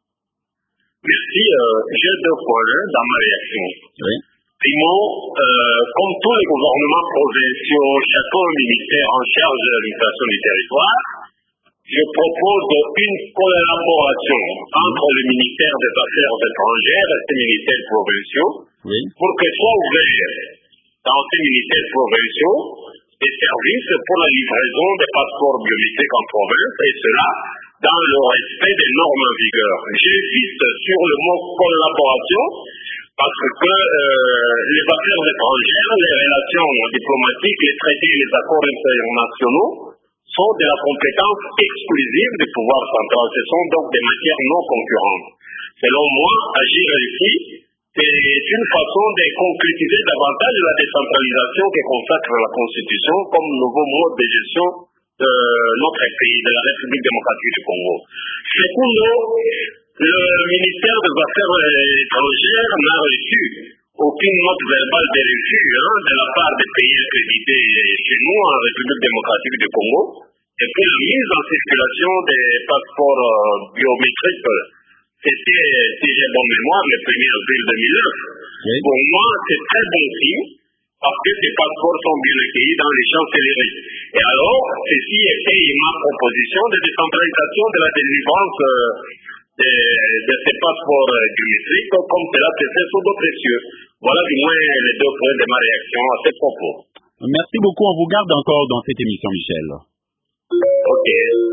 Merci. Euh, J'ai deux points dans ma réaction. Oui. Primo, euh, comme tous les gouvernements provinciaux, chacun ministère en charge de l'administration du territoire, je propose une collaboration entre le ministère des Affaires étrangères et ces ministères provinciaux oui. pour que soit ouvert dans ces ministères provinciaux des services pour la livraison des passeports biométriques en province, et cela dans le respect des normes en vigueur. J'insiste sur le mot collaboration parce que euh, les affaires étrangères, les relations diplomatiques, les traités et les accords internationaux sont de la compétence exclusive du pouvoir central. Ce sont donc des matières non concurrentes. Selon moi, agir ici, c'est une façon de concrétiser davantage la décentralisation que consacre la Constitution comme nouveau mode de gestion de notre pays, de la République démocratique du Congo. Secondo, le ministère des Affaires étrangères n'a reçu aucune note verbale de refus hein, de la part des pays accrédités chez nous en République démocratique du Congo. Et puis la mise en circulation des passeports euh, biométriques, c'était, si j'ai bonne mémoire, le premier avril deux mille neuf. Oui. Pour moi, c'est très bon signe parce que ces passeports sont bien accueillis dans les chancelleries. Et alors, ceci était ma proposition de décentralisation de la délivrance euh, de, de ces passeports euh, biométriques comme cela se fait sous d'autres cieux. Voilà du moins les deux points de ma réaction à ce propos. Merci beaucoup. On vous garde encore dans cette émission, Michel. Ok.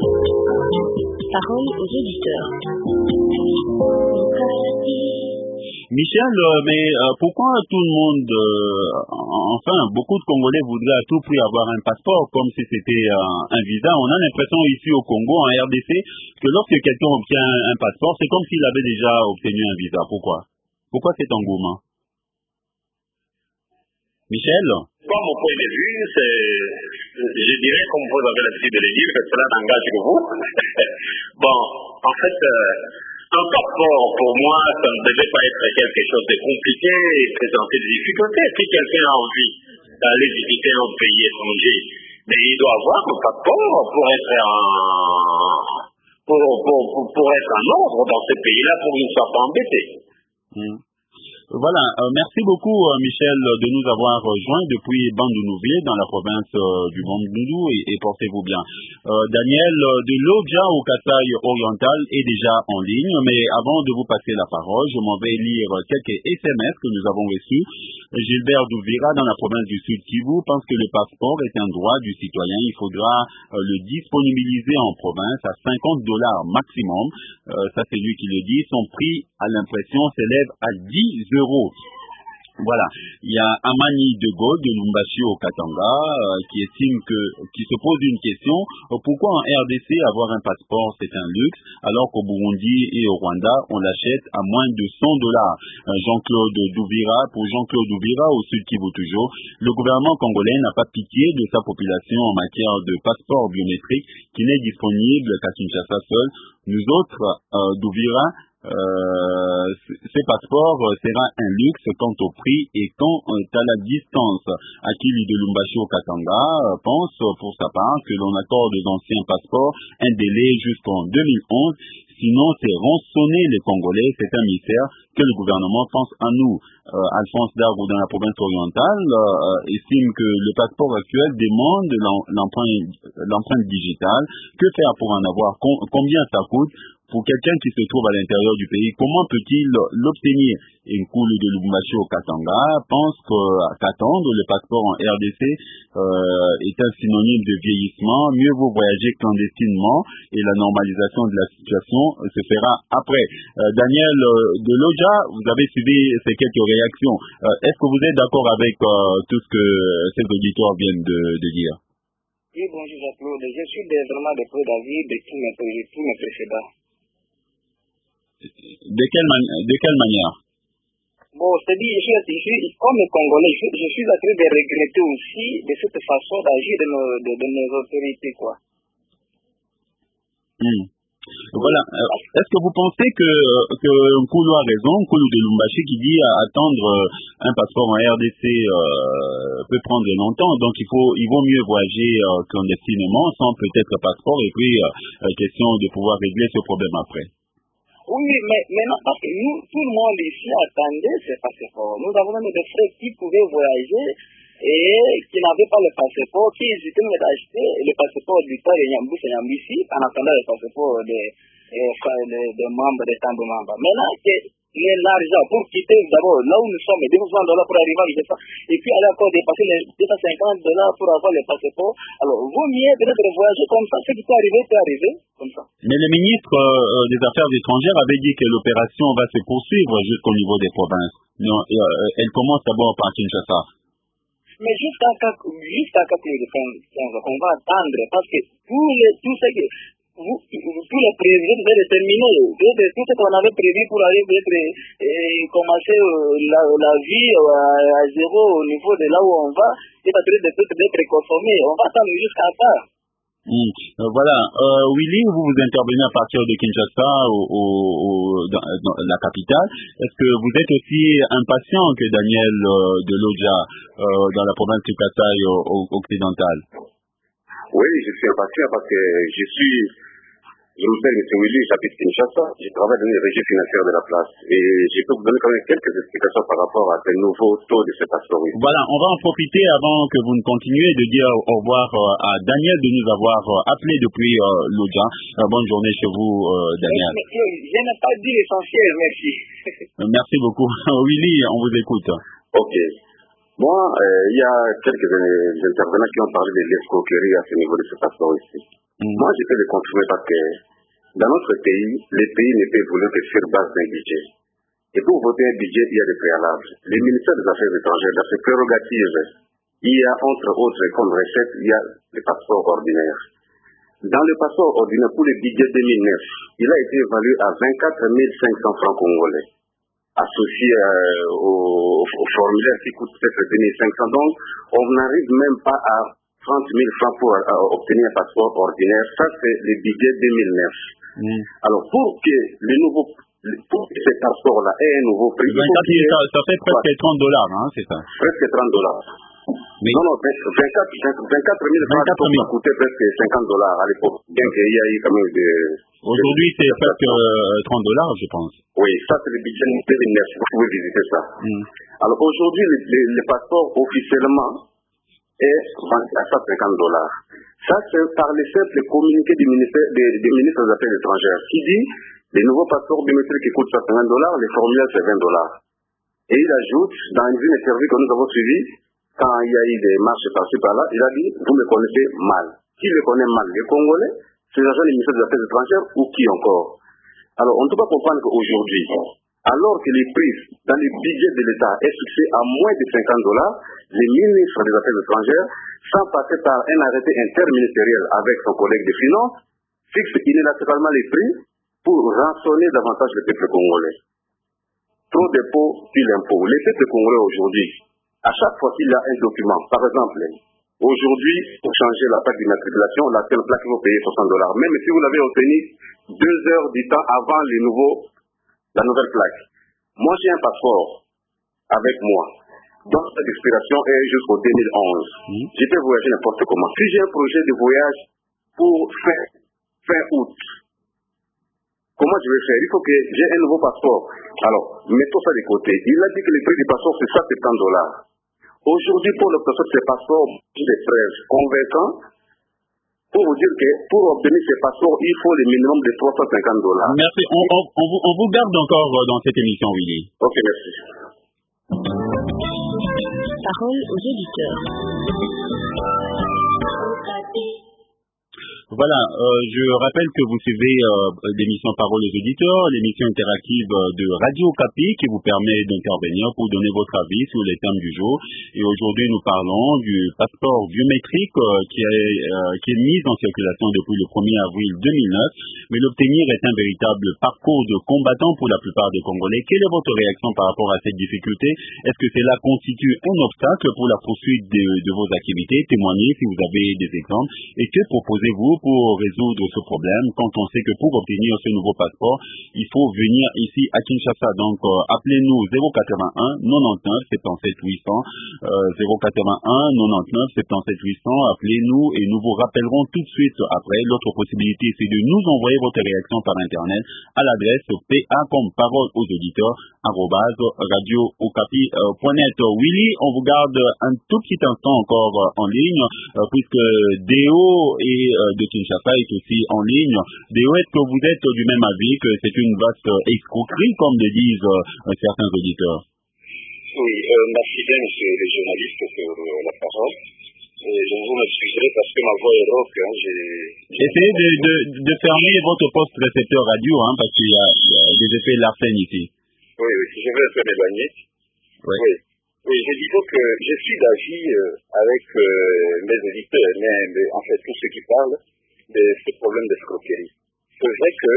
Parole aux auditeurs. Michel, mais euh, pourquoi tout le monde, euh, enfin, beaucoup de Congolais voudraient à tout prix avoir un passeport comme si c'était euh, un visa? On a l'impression ici au Congo, en R D C, que lorsque quelqu'un obtient un, un passeport, c'est comme s'il avait déjà obtenu un visa. Pourquoi? Pourquoi cet engouement? Michel? Moi, mon point de vue, c'est, je dirais, comme vous avez l'habitude de le dire, que cela n'engage que vous. Bon, en fait, euh, un passeport, pour moi, ça ne devait pas être quelque chose de compliqué et présenter des difficultés. Si quelqu'un a envie d'aller visiter un pays étranger, mais il doit avoir un passeport pour être en, pour, pour, pour, pour être en ordre dans ce pays-là, pour qu'il ne soit pas embêté. Mmh. Voilà, euh, merci beaucoup euh, Michel de nous avoir rejoints depuis Bandundu-Ville dans la province euh, du Bandundu et, et portez-vous bien. Euh, Daniel euh, de Lodja au Kasai oriental est déjà en ligne, mais avant de vous passer la parole, je m'en vais lire quelques S M S que nous avons reçus. Gilbert Douvira dans la province du Sud Kivu pense que le passeport est un droit du citoyen. Il faudra euh, le disponibiliser en province à cinquante dollars maximum. Euh, ça c'est lui qui le dit. Son prix à l'impression s'élève à dix euros. Voilà. Il y a Amani de Gaulle de Lumbashi au Katanga euh, qui estime que, qui se pose une question, euh, pourquoi en R D C avoir un passeport c'est un luxe alors qu'au Burundi et au Rwanda on l'achète à moins de cent dollars. Euh, Jean-Claude Douvira, pour Jean-Claude Douvira au Sud Kivu toujours, le gouvernement congolais n'a pas pitié de sa population en matière de passeport biométrique qui n'est disponible qu'à Kinshasa seul. Nous autres, euh, Douvira, Euh, ces passeports euh, sera un luxe quant au prix et quant euh, à la distance. Akili de Lumbashi au Katanga euh, pense euh, pour sa part que l'on accorde d'anciens passeports un délai jusqu'en deux mille onze. Sinon, c'est rançonner les Congolais. C'est un mystère que le gouvernement pense à nous. Euh, Alphonse Darou dans la province orientale euh, estime que le passeport actuel demande l'empreinte, l'empreinte digitale. Que faire pour en avoir? Com- combien ça coûte? Pour quelqu'un qui se trouve à l'intérieur du pays, comment peut-il l'obtenir? Nkoulou de Lubumbashi au Katanga pense qu'attendre le passeport en R D C euh, est un synonyme de vieillissement. Mieux vaut voyager clandestinement et la normalisation de la situation se fera après. Euh, Daniel de Lodja, vous avez suivi ces quelques réactions. Euh, est-ce que vous êtes d'accord avec euh, tout ce que ces auditeurs viennent de, de dire? Oui, bonjour Jean-Claude. Je suis des, vraiment de peu d'avis de tous mes, tous mes précédents. De quelle, mani- de quelle manière? Bon, c'est-à-dire, je suis, je suis comme Congolais, je, je suis en train de regretter aussi de cette façon d'agir de nos, de, de nos autorités, quoi. Mm. Voilà. Est-ce que vous pensez que, que Nkulu a raison, Nkulu de Lumbashi, qui dit attendre un passeport en R D C euh, peut prendre longtemps, donc il faut, il vaut mieux voyager euh, clandestinement sans peut-être passeport et puis euh, question de pouvoir régler ce problème après. Oui, mais maintenant, parce que nous, tout le monde ici attendait ce passeport. Nous avons même des frères qui pouvaient voyager et qui n'avaient pas le passeport, qui hésitaient même d'acheter le passeport du temps de Nyamboussa Nyambissi en attendant le passeport des de, de membres, des temps de membres. Maintenant, c'est l'argent pour quitter d'abord là où nous sommes, deux cents dollars pour arriver à l'État, et puis aller encore dépasser les deux cent cinquante dollars pour avoir le passeport. Alors, vaut mieux peut-être voyager comme ça, ce qui peut arriver, peut arriver comme ça. Mais le ministre euh, des Affaires étrangères avait dit que l'opération va se poursuivre jusqu'au niveau des provinces. Non, euh, elle commence d'abord par Kinshasa. Mais jusqu'à jusqu'à quand on va attendre, parce que tous les, tout ce que vous, tous les prévus devaient déterminer, tout ce qu'on avait prévu pour aller peut-être et commencer la, la vie à, à zéro au niveau de là où on va, c'est à dire d'être consommé. On va attendre jusqu'à ça. Mmh. Euh, voilà. Euh, Willy, vous vous intervenez à partir de Kinshasa, au, au, au, dans, dans la capitale. Est-ce que vous êtes aussi impatient que Daniel euh, de Lodja euh, dans la province du Kasai occidental? Oui, je suis impatient parce que je suis... Je m'appelle M. Willy, j'habite Kinshasa, je travaille dans les régies financières de la place et je peux vous donner quand même quelques explications par rapport à ce nouveau taux de ce passeport. Voilà, on va en profiter avant que vous ne continuiez de dire au revoir à Daniel de nous avoir appelé depuis euh, Lodja. Euh, bonne journée chez vous, euh, Daniel. Mais, mais, je n'ai pas dit l'essentiel, merci. Merci beaucoup. Willy, on vous écoute. Ok. Moi, euh, il y a quelques intervenants qui ont parlé de l'escroquerie à ce niveau de ce passeport ici. Mm. Moi, je peux le confirmer parce que dans notre pays, les pays ne peuvent évoluer que sur base d'un budget. Et pour voter un budget, il y a des préalables. Le ministère des Affaires étrangères, dans ses prérogatives, il y a entre autres comme recette, il y a le passeport ordinaire. Dans le passeport ordinaire, pour le budget deux mille neuf, il a été évalué à vingt-quatre mille cinq cents francs congolais, associé euh, au, au formulaire qui coûte peut-être deux mille cinq cents. Donc, on n'arrive même pas à trente mille francs pour euh, obtenir un passeport ordinaire. Ça, c'est le budget deux mille neuf. Mm. Alors, pour que le nouveau, pour que ce passeport-là ait un nouveau prix, vingt-quatre mille, ça, ça fait presque ouais. trente dollars, hein, c'est ça? Presque trente dollars. Mais non, non, vingt-quatre mille francs, ça coûtait presque cinquante dollars à l'époque, bien qu'il y ait quand même des... Aujourd'hui, c'est presque trente dollars, je pense. Oui, ça, c'est le budget deux mille neuf, vous pouvez visiter ça. Mm. Alors, aujourd'hui, le, le, le passeport, officiellement, est vendu à cent cinquante dollars. Ça, c'est par le simple communiqué du ministère des, des ministres des Affaires étrangères qui dit les nouveaux passeports biométriques qui coûtent cent cinquante dollars, les formulaires c'est vingt dollars. Et il ajoute, dans une interview que nous avons suivie, quand il y a eu des marches par-ci par-là, il a dit, vous me connaissez mal. Qui le connaît mal? Les Congolais, ces agents du ministère des Affaires étrangères ou qui encore? Alors, on ne peut pas comprendre qu'aujourd'hui, alors que les prix dans le budget de l'État est fixé à moins de cinquante dollars, les ministres des Affaires étrangères, sans passer par un arrêté interministériel avec son collègue des finances, fixent unilatéralement les prix pour rançonner davantage le peuple congolais. Trop d'impôts, puis l'impôt. Le peuple congolais aujourd'hui, à chaque fois qu'il y a un document, par exemple, aujourd'hui, pour changer la plaque d'immatriculation, la seule plaque vous payez soixante dollars. Même si vous l'avez obtenu deux heures du temps avant les nouveaux, la nouvelle plaque. Moi, j'ai un passeport avec moi. Donc, cette expiration est jusqu'au deux mille onze. Mmh. Je peux voyager n'importe comment. Si j'ai un projet de voyage pour fin, fin août, comment je vais faire? Il faut que j'ai un nouveau passeport. Alors, mettons ça de côté. Il a dit que le prix du passeport, c'est cent soixante dollars. Aujourd'hui, pour l'obtention de ces passeports, des preuves convaincants, pour vous dire que pour obtenir ces passeports, il faut le minimum de trois cent cinquante dollars. Merci. On, on, on, vous, on vous garde encore dans cette émission, Willy. Ok, merci. Parole aux auditeurs. Voilà, euh, je rappelle que vous suivez euh, l'émission Parole aux auditeurs, l'émission interactive de Radio Okapi qui vous permet d'intervenir pour donner votre avis sur les thèmes du jour. Et aujourd'hui, nous parlons du passeport biométrique euh, qui, est, euh, qui est mis en circulation depuis le premier avril deux mille neuf. Mais l'obtenir est un véritable parcours de combattant pour la plupart des Congolais. Quelle est votre réaction par rapport à cette difficulté? Est-ce que cela constitue un obstacle pour la poursuite de, de vos activités? Témoignez si vous avez des exemples. Et que proposez-vous pour résoudre ce problème quand on sait que pour obtenir ce nouveau passeport, il faut venir ici à Kinshasa? Donc, euh, appelez-nous zéro quatre-vingt-un quatre-vingt-neuf soixante-dix-sept huit cents, euh, zéro quatre-vingt-un quatre-vingt-neuf soixante-dix-sept huit cents. Appelez-nous et nous vous rappellerons tout de suite après. L'autre possibilité, c'est de nous envoyer votre réaction par Internet à l'adresse P A comme parole aux auditeurs, arrobase radio okapi point net. Willy, on vous garde un tout petit instant encore en ligne, euh, puisque Déo et euh, de Kinshasa est aussi en ligne. Déo, est-ce que vous êtes du même avis que c'est une vaste escroquerie, comme le disent euh, certains auditeurs? Oui, euh, merci bien, monsieur le journaliste, pour euh, la parole. Et je vous m'excuserai parce que ma voix est rauque. Hein, Essayez de, de, de fermer votre poste récepteur radio, hein, parce qu'il y a, il y a des effets larcènes ici. Oui, oui, je vais un peu m'éloigner. Oui. oui. Oui, je disais que je suis d'avis euh, avec euh, mes éditeurs, mais, mais en fait tous ceux qui parlent de ce problème d'escroquerie. C'est vrai que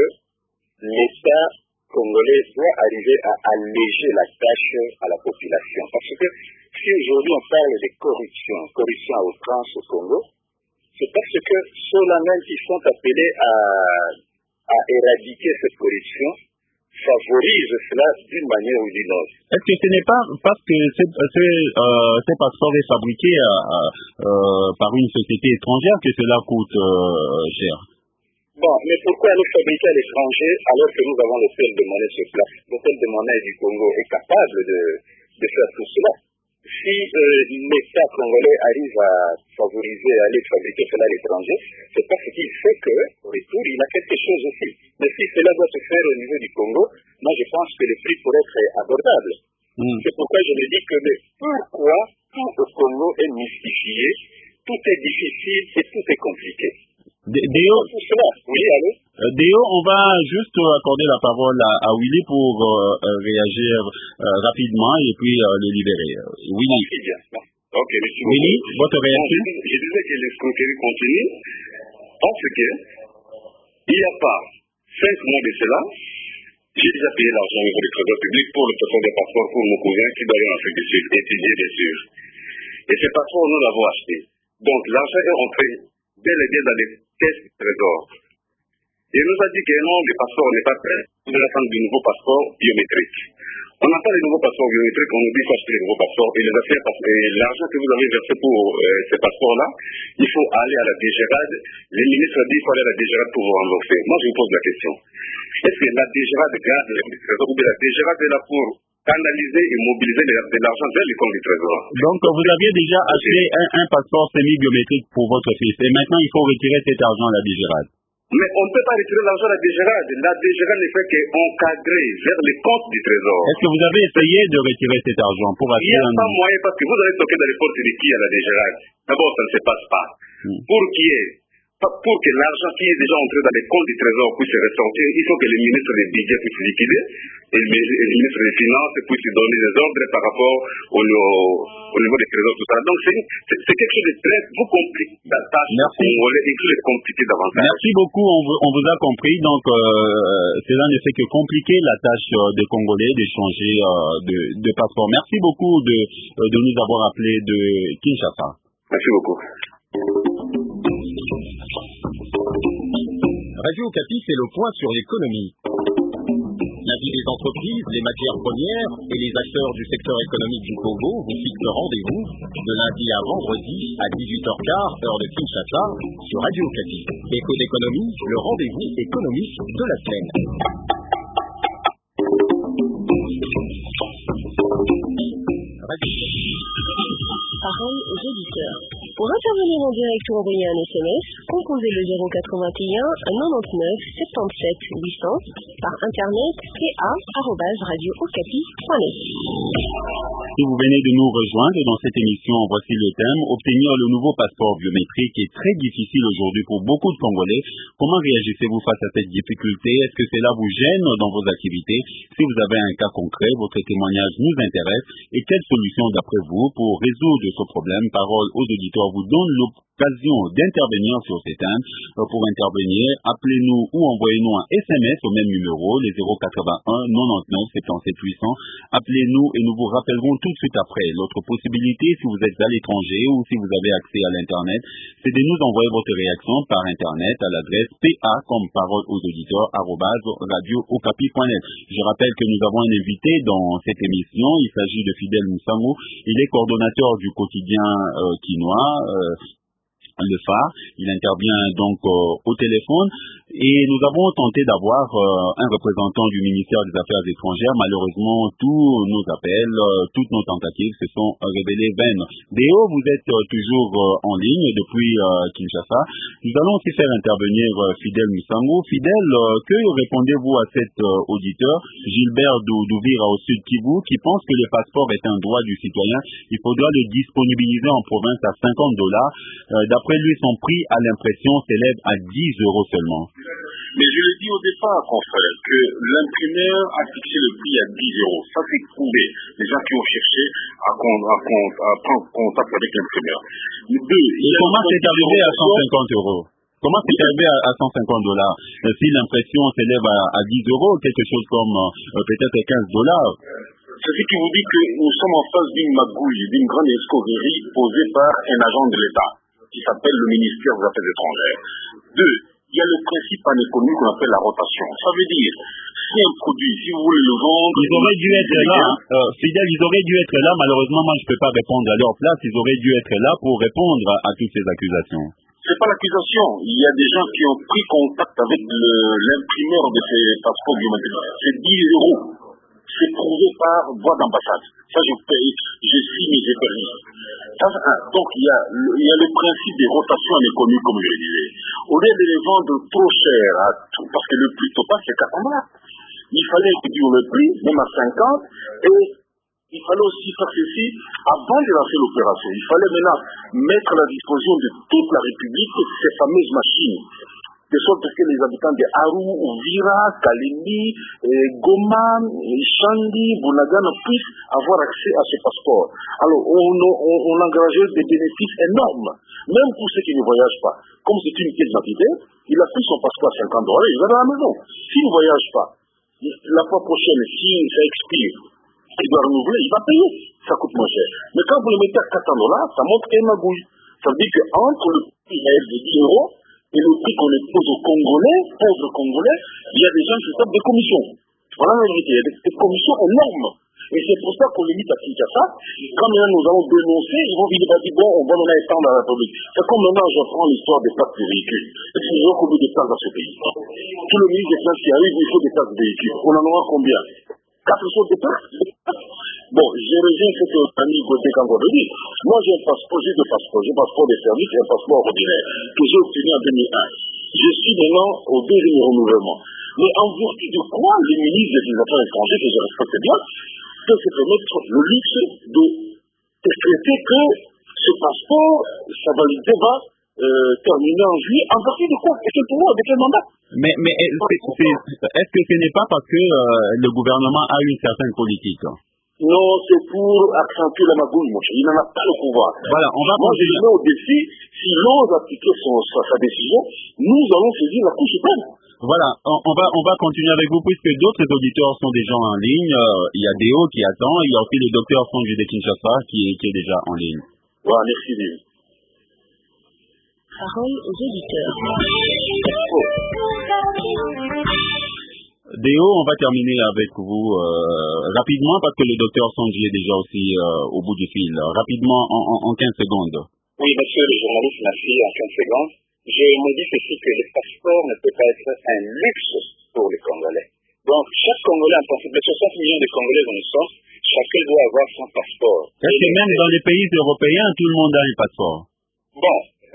l'État congolais doit arriver à alléger la tâche à la population. Parce que si aujourd'hui on parle de corruption, corruption à outrance au Congo, c'est parce que ceux-là même qui sont appelés à, à éradiquer cette corruption favorise cela d'une manière ou d'une autre. Est-ce que ce n'est pas parce que ce, ce, euh, ce passeport est fabriqué euh, euh, par une société étrangère que cela coûte euh, cher? Bon, mais pourquoi le fabriquer à l'étranger alors que nous avons l'hôtel de monnaie sur place? L'hôtel de monnaie du Congo est capable de, de faire tout cela. Si euh, l'État congolais arrive à favoriser, à aller fabriquer cela à l'étranger, c'est parce qu'il sait qu'au retour, il a quelque chose aussi. Mais si cela doit se faire au niveau du Congo, moi je pense que le prix pourrait être abordable. Mm. C'est pourquoi je me dis que mais pourquoi tout au Congo est mystifié, tout est difficile et tout est compliqué. Déo, oui, allô? Déo, on va juste accorder la parole à, à Willy pour euh, réagir euh, rapidement et puis euh, le libérer. Oui. Merci bien. Ok, merci beaucoup. Willy, votre réaction? Bon, je, je disais que l'escroquerie continue parce que il n'y a pas cinq mois de cela, j'ai déjà payé l'argent au niveau du trésor public pour le passeport des passeports pour mon cousin qui doit aller en Afrique du Sud, étudier bien sûr. Et ce passeport, nous l'avons acheté. Donc l'argent est rentré bel et bien dans les caisses du trésor. Il nous a dit que non, le passeport n'est pas prêt. Nous allons prendre du nouveau passeport biométrique. On n'a pas les nouveaux passeports biométriques, on nous dit qu'il faut acheter les nouveaux passeports. Et les affaires, parce que l'argent que vous avez versé pour euh, ces passeports-là, il faut aller à la D G R A D. Les ministres ont dit qu'il faut aller à la D G R A D pour vous rembourser. Moi, je vous pose la question. Est-ce que la D G R A D garde le trésor ou bien la D G R A D est là pour canaliser et mobiliser de l'argent vers les comptes du trésor? Donc, vous aviez déjà acheté un, un passeport semi-biométrique pour votre fils. Et maintenant, il faut retirer cet argent à la D G R A D. Mais on ne peut pas retirer l'argent à la D G R A D. La D G R A D ne fait qu'encadrer vers les comptes du trésor. Est-ce que vous avez essayé de retirer cet argent pour acheter? Il n'y a un... pas moyen parce que vous allez toquer dans les portes de qui à la D G R A D? D'abord, ça ne se passe pas. Hmm. Pour qui est Pour que l'argent qui est déjà entré dans les comptes du trésor puisse ressortir, il faut que le ministre des budgets puisse liquider et le, le ministre des Finances puisse donner des ordres par rapport au, au, au niveau des trésors, tout ça. Donc c'est, c'est, c'est quelque chose de très vous compliqué. La tâche congolais et qui est compliqué davantage. Merci beaucoup, on vous, on vous a compris. Donc euh, cela ne fait que compliquer la tâche euh, des Congolais d'échanger euh, de, de passeport. Merci beaucoup de, euh, de nous avoir appelés de Kinshasa. Merci beaucoup. Radio Okapi fait le point sur l'économie. La vie des entreprises, les matières premières et les acteurs du secteur économique du Congo vous fixent rendez-vous de lundi à vendredi à dix-huit heures quinze, heure de Kinshasa, sur Radio Okapi. Éco d'économie, le rendez-vous économique de la semaine. Parole aux auditeurs. Pour intervenir en direct ou envoyer un S M S, composez le zéro quatre-vingt-un quatre-vingt-neuf soixante-dix-sept huit cents. par internet p a arobase radio okapi point net. Si vous venez de nous rejoindre dans cette émission, voici le thème: obtenir le nouveau passeport biométrique est très difficile aujourd'hui pour beaucoup de Congolais. Comment réagissez-vous face à cette difficulté? Est-ce que cela vous gêne dans vos activités? Si vous avez un cas concret, votre témoignage nous intéresse. Et quelle solution d'après vous pour résoudre ce problème? Parole aux auditeurs vous donne l'occasion d'intervenir sur ces thèmes. Pour intervenir, appelez-nous ou envoyez-nous un S M S au même numéro, les zéro quatre-vingt-un quatre-vingt-neuf soixante-dix-sept huit cents. Appelez-nous et nous vous rappellerons tout de suite après. L'autre possibilité, si vous êtes à l'étranger ou si vous avez accès à l'Internet, c'est de nous envoyer votre réaction par Internet à l'adresse P A comme parole aux auditeurs arobase radio okapi point net. Je rappelle que nous avons un invité dans cette émission. Il s'agit de Fidèle Moussango. Il est coordonnateur du quotidien euh, quinois. Euh, Le phare. Il intervient donc euh, au téléphone et nous avons tenté d'avoir euh, un représentant du ministère des Affaires étrangères. Malheureusement, tous nos appels, euh, toutes nos tentatives se sont euh, révélées vaines. Déo, vous êtes euh, toujours euh, en ligne depuis euh, Kinshasa. Nous allons aussi faire intervenir euh, Fidèle Moussango. Fidèle, euh, que répondez-vous à cet euh, auditeur, Gilbert Douvira au Sud Kivu, qui pense que le passeport est un droit du citoyen? Il faudra le disponibiliser en province à cinquante dollars. Euh, Après lui, son prix à l'impression s'élève à dix euros seulement. Mais je l'ai dit au départ, confrère, que l'imprimeur a fixé le prix à dix euros. Ça, c'est prouvé. Les gens qui ont cherché à, con, à, con, à prendre contact avec l'imprimeur. Deux, Et comment c'est arrivé à cent cinquante euros? Comment c'est arrivé à cent cinquante dollars? Si l'impression s'élève à, à dix euros, quelque chose comme euh, peut-être quinze dollars. Ceci qui vous dit que nous sommes en face d'une magouille, d'une grande escroquerie posée par un agent de l'État qui s'appelle le ministère des Affaires étrangères. Deux, il y a le principe en économie qu'on appelle la rotation. Ça veut dire, si un produit, si vous voulez le vendre... Ils auraient dû être là, euh, Fidèle, ils auraient dû être là. Malheureusement, moi, je ne peux pas répondre à leur place. Ils auraient dû être là pour répondre à, à toutes ces accusations. C'est pas l'accusation. Il y a des gens qui ont pris contact avec l'imprimeur de ces passeports biométriques. C'est dix euros. C'est prouvé par voie d'ambassade. Ça, je paye, je signe et j'ai permis. Ça, donc, il y, a le, il y a le principe des rotations en économie, comme je le disais. Au lieu de les vendre trop cher, à tout, parce que le prix total, c'est quatre cents dollars. Il fallait réduire le prix, même à cinquante, et il fallait aussi faire ceci avant de lancer l'opération. Il fallait maintenant mettre à la disposition de toute la République ces fameuses machines. De sorte que les habitants de Aru, Uvira, Kalindi, eh, Goma, Chandi, Bunagana puissent avoir accès à ce passeport. Alors, on, on, on engageait des bénéfices énormes, même pour ceux qui ne voyagent pas. Comme c'est une pièce d'identité, il a pris son passeport à cinquante dollars, il va dans la maison. S'il ne voyage pas, la fois prochaine, si ça expire, il doit renouveler, il va payer. Ça coûte moins cher. Mais quand vous le mettez à quatre cents dollars, ça montre qu'il y a une magouille. Ça veut dire qu'entre le prix réel de dix euros, et le prix qu'on impose aux Congolais, pauvres Congolais, il y a des gens qui tapent des commissions. Voilà la vérité, il y a des, des commissions énormes. Et c'est pour ça qu'on limite à Kinshasa. Quand maintenant nous allons dénoncer, ils vont venir dire bon, on va donner un temps dans la République. C'est comme maintenant j'apprends l'histoire des taxes de véhicules. Est-ce qu'il y a combien de taxes dans ce pays? Tout le ministre des Finances qui arrive, il faut des taxes de véhicules. On en aura combien? Quatre sortes de taxes. Bon, je reviens ce que l'ami Gauthier Kangourou dit. Moi, j'ai un passeport, j'ai deux passeports. J'ai un passeport de service et un passeport ordinaire que j'ai obtenu en deux mille un. Je suis maintenant au deuxième renouvellement. Mais en vertu de quoi le ministre des Affaires étrangères, que je respecte bien, peut se permettre le luxe de décréter que ce passeport, sa validité va euh, terminer en juillet, en vertu de quoi? Et c'est pour moi, avec quel mandat? Mais, mais est-ce que ce n'est pas parce que euh, le gouvernement a une certaine politique? Non, c'est pour accentuer la magouille, mon cher. Il n'en a pas le pouvoir. Voilà, on va Moi, je le mets au défi. S'il ose appliquer son, sa, sa décision, nous allons saisir la Cour suprême. Voilà, on, on, va, on va continuer avec vous puisque d'autres auditeurs sont déjà en ligne. Euh, il y a Déo qui attend. Il y a aussi le docteur Sonji de Kinshasa qui est, qui est déjà en ligne. Voilà, merci Déo. Parole aux auditeurs. Déo, on va terminer avec vous euh, rapidement parce que le docteur Sonji est déjà aussi euh, au bout du fil. Rapidement, en, en, en quinze secondes. Oui, monsieur le journaliste, merci, en quinze secondes. Je me dis ceci que le passeport ne peut pas être un luxe pour les Congolais. Donc, chaque Congolais, en principe, les soixante millions de Congolais dont nous sommes, chacun doit avoir son passeport. Est-ce que même dans les pays européens, tout le monde a un passeport? Bon,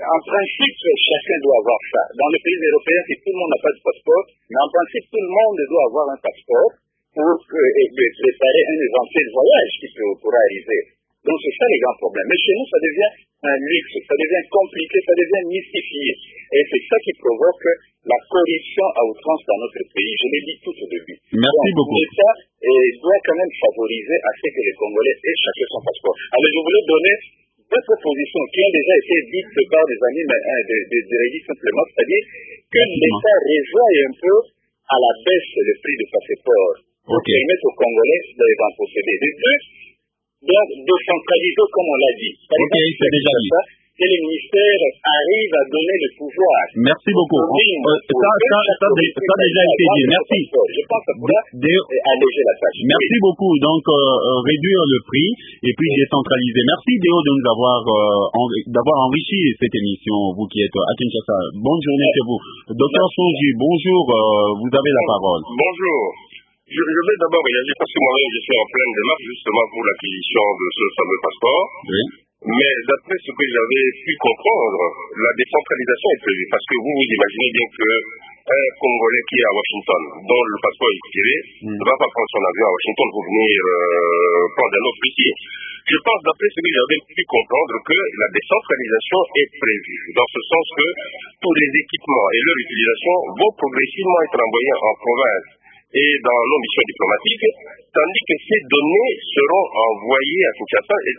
En principe, chacun doit avoir ça. Dans les pays européens, si tout le monde n'a pas de passeport, mais en principe, tout le monde doit avoir un passeport pour euh, préparer un éventuel voyage qui peut, pourra arriver. Donc c'est ça les grands problèmes. Mais chez nous, ça devient un luxe, ça devient compliqué, ça devient mystifié. Et c'est ça qui provoque la corruption à outrance dans notre pays. Je l'ai dit tout au début. Merci Donc, beaucoup. l'État eh, doit quand même favoriser à ce que les Congolais aient chacun son passeport. Alors je voulais donner deux propositions qui ont déjà été dites par des amis, mais hein, de, de, de, de simplement, c'est-à-dire que l'État revoie un peu à la baisse le prix du passeport pour okay. permettre aux Congolais d'en posséder. Les deux, donc décentraliser comme on l'a dit. Par ok, exemple, c'est déjà dit. Que les ministères arrivent à donner le pouvoir. Merci beaucoup. Euh, ça, ça, ça, ça, ça a déjà été dit. Merci. Je pense que ça pourra alléger la tâche. Merci oui. beaucoup. Donc, euh, réduire le prix et puis décentraliser. Merci Déo de nous avoir, euh, en, d'avoir enrichi cette émission, vous qui êtes à Kinshasa. Bonne journée chez vous. Docteur Sonji, bonjour. Euh, vous avez la parole. Bonjour. Je, je vais d'abord réagir parce que moi-même, je suis en pleine démarche justement pour l'acquisition de ce fameux passeport. Oui. Mais d'après ce que j'avais pu comprendre, la décentralisation est prévue. Parce que vous vous imaginez bien qu'un Congolais qui est à Washington, dont le passeport est tiré, mm. ne va pas prendre son avion à Washington pour venir euh, prendre un autre ici. Je pense, d'après ce que j'avais pu comprendre, que la décentralisation est prévue. Dans ce sens que tous les équipements et leur utilisation vont progressivement être envoyés en province et dans nos missions diplomatiques, tandis que ces données seront envoyées à Kinshasa et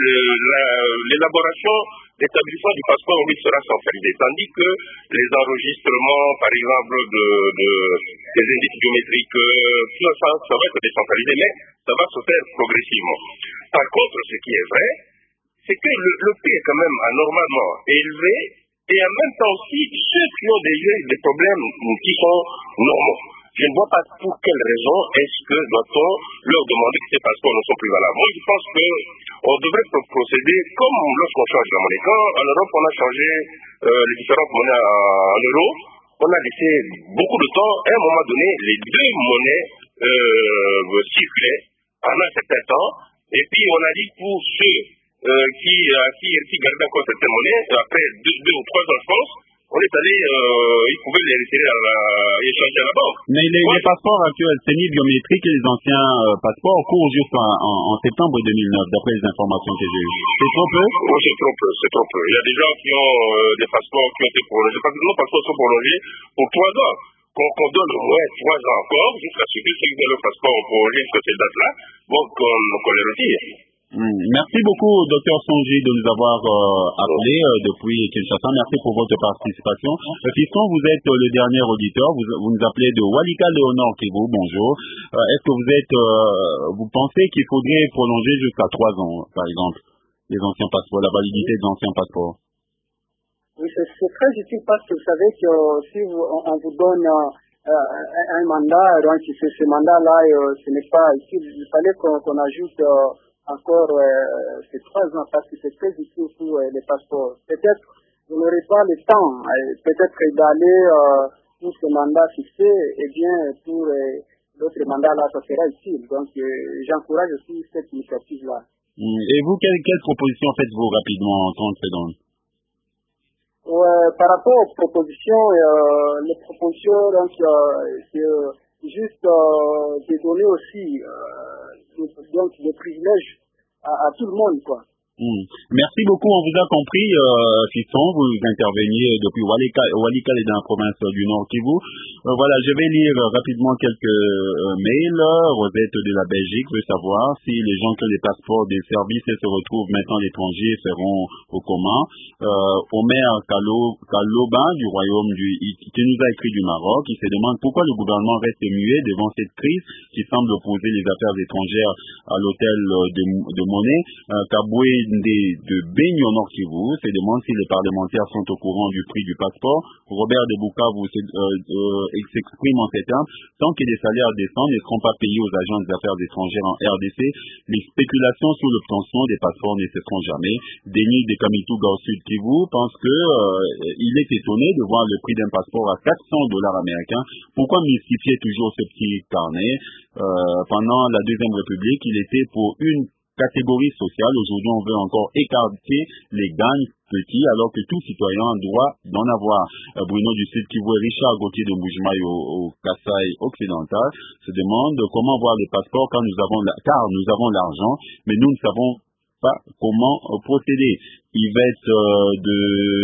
l'élaboration, l'établissement du passeport lui sera centralisé, tandis que les enregistrements, par exemple, de, de, des indices biométriques, tout ça, ça va être décentralisé, mais ça va se faire progressivement. Par contre, ce qui est vrai, c'est que le, le prix est quand même anormalement élevé et en même temps aussi, ceux qui ont déjà des problèmes qui sont normaux. Je ne vois pas pour quelle raison est-ce que doit-on leur demander que ces passeports ne sont plus valables. Moi, je pense qu'on devrait procéder comme lorsqu'on change la monnaie. Quand en Europe, on a changé euh, les différentes monnaies en euros, on a laissé beaucoup de temps. À un moment donné, les deux monnaies euh, circulaient pendant un certain temps. Et puis, on a dit pour ceux euh, qui, euh, qui, qui gardaient encore certaines monnaies, après deux, deux ou trois ans en France, on est allé, euh, ils pouvaient les retirer à la, échanger à la banque. Mais les, ouais. les passeports actuels, C E N I biométriques et les anciens euh, passeports courent jusqu'en en, en septembre deux mille neuf, d'après les informations que j'ai eues. C'est trop peu? Oui, c'est trop peu, c'est trop peu. Il y a des gens qui ont euh, des passeports qui ont été prolongés, parce que nos passeports sont prolongés pour trois ans. Qu'on qu donne au moins trois ans encore, jusqu'à ce que ceux qui ont le passeport ont prolongé jusqu'à cette date-là, bon, qu'on qu les retire. Mmh. Merci beaucoup, docteur Sonji, de nous avoir euh, appelé euh, depuis Kinshasa. Merci pour votre participation. Euh, Fiston, vous êtes euh, le dernier auditeur. Vous, vous nous appelez de Walika Léonard Kivu. Bonjour. Euh, Est-ce que vous êtes, euh, vous pensez qu'il faudrait prolonger jusqu'à trois ans, par exemple, les anciens passeports, la validité des anciens passeports? Oui, c'est très utile parce que vous savez que euh, si vous, on, on vous donne euh, un, un mandat, donc ce, ce mandat-là, euh, ce n'est pas utile. Il fallait qu'on qu'on ajoute euh, encore euh, ces trois ans parce que c'est très utile pour euh, les passeports. Peut-être vous n'aurez pas le temps, euh, peut-être d'aller euh, pour ce mandat fixé, et bien pour euh, l'autre mandat-là, ça sera utile. Donc euh, j'encourage aussi cette initiative-là. Et vous, quelle, quelle proposition faites-vous rapidement en trente secondes? Ouais, par rapport aux propositions, euh, les propositions, donc, euh, c'est euh, juste euh, de donner aussi euh, donc, des privilèges à, à tout le monde, quoi. Mmh. Merci beaucoup, on vous a compris, euh, Fiston, vous interveniez depuis Walika, Walika est dans la province du Nord Kivu. Euh, voilà, je vais lire rapidement quelques euh, mails. Rosette de la Belgique veut savoir si les gens qui ont des passeports des services et se retrouvent maintenant à l'étranger seront au commun. Euh, Omer Kalo, Kaloba du royaume du, qui nous a écrit du Maroc, qui se demande pourquoi le gouvernement reste muet devant cette crise qui semble opposer les affaires étrangères à l'hôtel de, de monnaie. Euh, Kaboué de, de Beigne au Nord Kivu se demande si les parlementaires sont au courant du prix du passeport. Robert de Bukavu euh, euh, s'exprime en ces termes. Tant que les salaires décents ne seront pas payés aux agents des affaires étrangères en R D C, les spéculations sur l'obtention des passeports ne cesseront jamais. Denis de Kamituga au Sud Kivu pense que euh, il est étonné de voir le prix d'un passeport à quatre cents dollars américains. Pourquoi mystifier toujours ce petit carnet? Euh, pendant la Deuxième République, il était pour une catégories sociales. Aujourd'hui, on veut encore écarter les gangs petits, alors que tout citoyen a droit d'en avoir. Euh, Bruno du Sud Kivu et Richard Gauthier de Mbujimaï au, au Kasaï occidental se demandent comment avoir les passeports car nous avons la, car nous avons l'argent, mais nous ne savons pas comment euh, procéder. Yvette euh, de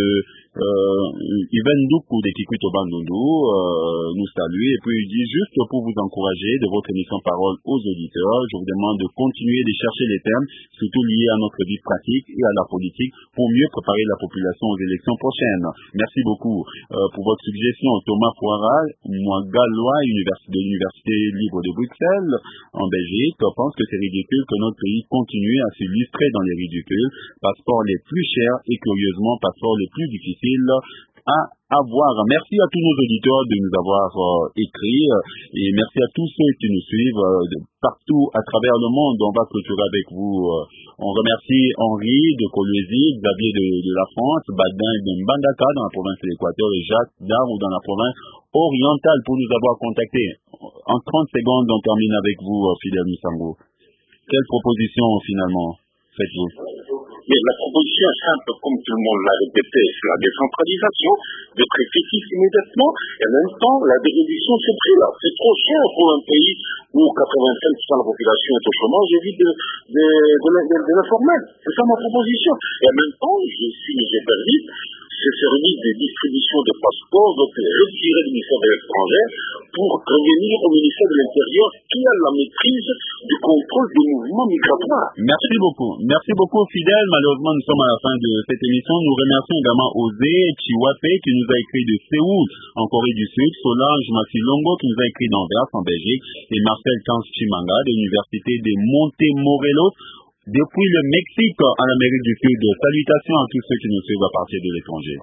euh, Yvette Ndoukou de Kikuito Bandundu euh, nous salue et puis il dit juste pour vous encourager de votre émission Parole aux auditeurs, je vous demande de continuer de chercher les thèmes surtout liés à notre vie pratique et à la politique pour mieux préparer la population aux élections prochaines. Merci beaucoup euh, pour votre suggestion. Thomas Poiral, moi gallois université de l'Université libre de Bruxelles en Belgique, pense que c'est ridicule que notre pays continue à s'illustrer dans les ridicules, passeport les plus chers et curieusement passeport les plus difficiles à avoir. Merci à tous nos auditeurs de nous avoir euh, écrit euh, et merci à tous ceux qui nous suivent euh, de partout à travers le monde. On va clôturer avec vous. Euh, on remercie Henri de Kolwezi, Xavier de, de la France, Badin de Mbandaka dans la province de l'Équateur et Jacques Darou dans la province orientale pour nous avoir contactés. En trente secondes, on termine avec vous, euh, Fidèle Musango. Quelle proposition finalement faites-vous? Mais la proposition est simple, comme tout le monde l'a répété, c'est la décentralisation, d'être effectif immédiatement, et en même temps, la réduction de ce prix-là. C'est trop cher pour un pays où quatre-vingt-cinq pour cent de la population est au chômage, j'évite de, de, de, de, de l'informel. C'est ça ma proposition. Et en même temps, je suis M. Pervis, ce service de distribution de passeports doit être retiré du ministère de l'Étranger pour revenir au ministère de l'Intérieur qui a la maîtrise du contrôle des mouvements migratoires. Merci beaucoup. Merci beaucoup, Fidèle. Malheureusement, nous sommes à la fin de cette émission. Nous remercions également Osé Chiwape qui nous a écrit de Séoul, en Corée du Sud, Solange Massilongo qui nous a écrit d'Anvers, en Belgique, et Marcel Kans Chimanga de l'Université de Montemorelos, depuis le Mexique à l'Amérique du Sud. Salutations à tous ceux qui nous suivent à partir de l'étranger.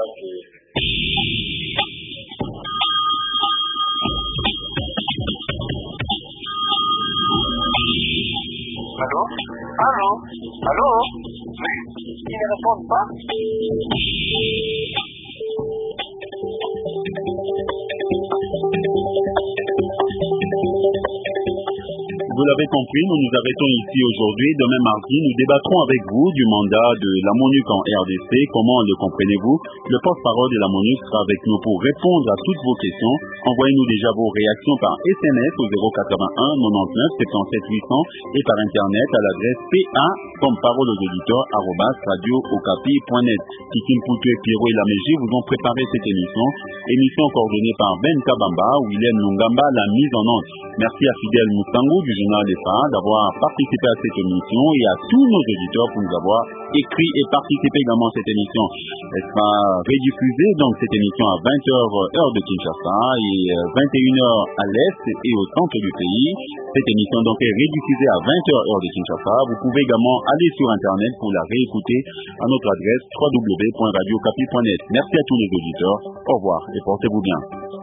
Allô? Allô? Allô? Mais ils ne répondent pas? Vous l'avez compris, nous nous arrêtons ici aujourd'hui. Demain mardi, nous débattrons avec vous du mandat de la MONUC en R D C. Comment le comprenez-vous? Le porte-parole de la MONUC sera avec nous pour répondre à toutes vos questions. Envoyez-nous déjà vos réactions par S M S au zéro quatre-vingt-un quatre-vingt-neuf soixante-dix-sept huit cents et par Internet à l'adresse p a comme parole aux auditeurs arobase radio okapi point net. Kiki Mpoutou et Pierrot et Laméji vous ont préparé cette émission. Émission coordonnée par Ben Kabamba, Willem Lungamba, la mise en onde. Merci à Fidèle Musango du journal des F A d'avoir participé à cette émission et à tous nos auditeurs pour nous avoir écrit et participé également à cette émission. Elle sera rediffusée donc cette émission à vingt heures heure de Kinshasa et vingt et une heures à l'est et au centre du pays. Cette émission donc est rediffusée à vingt heures heure de Kinshasa. Vous pouvez également aller sur internet pour la réécouter à notre adresse w w w point radio okapi point net. Merci à tous les auditeurs. Au revoir et portez-vous bien.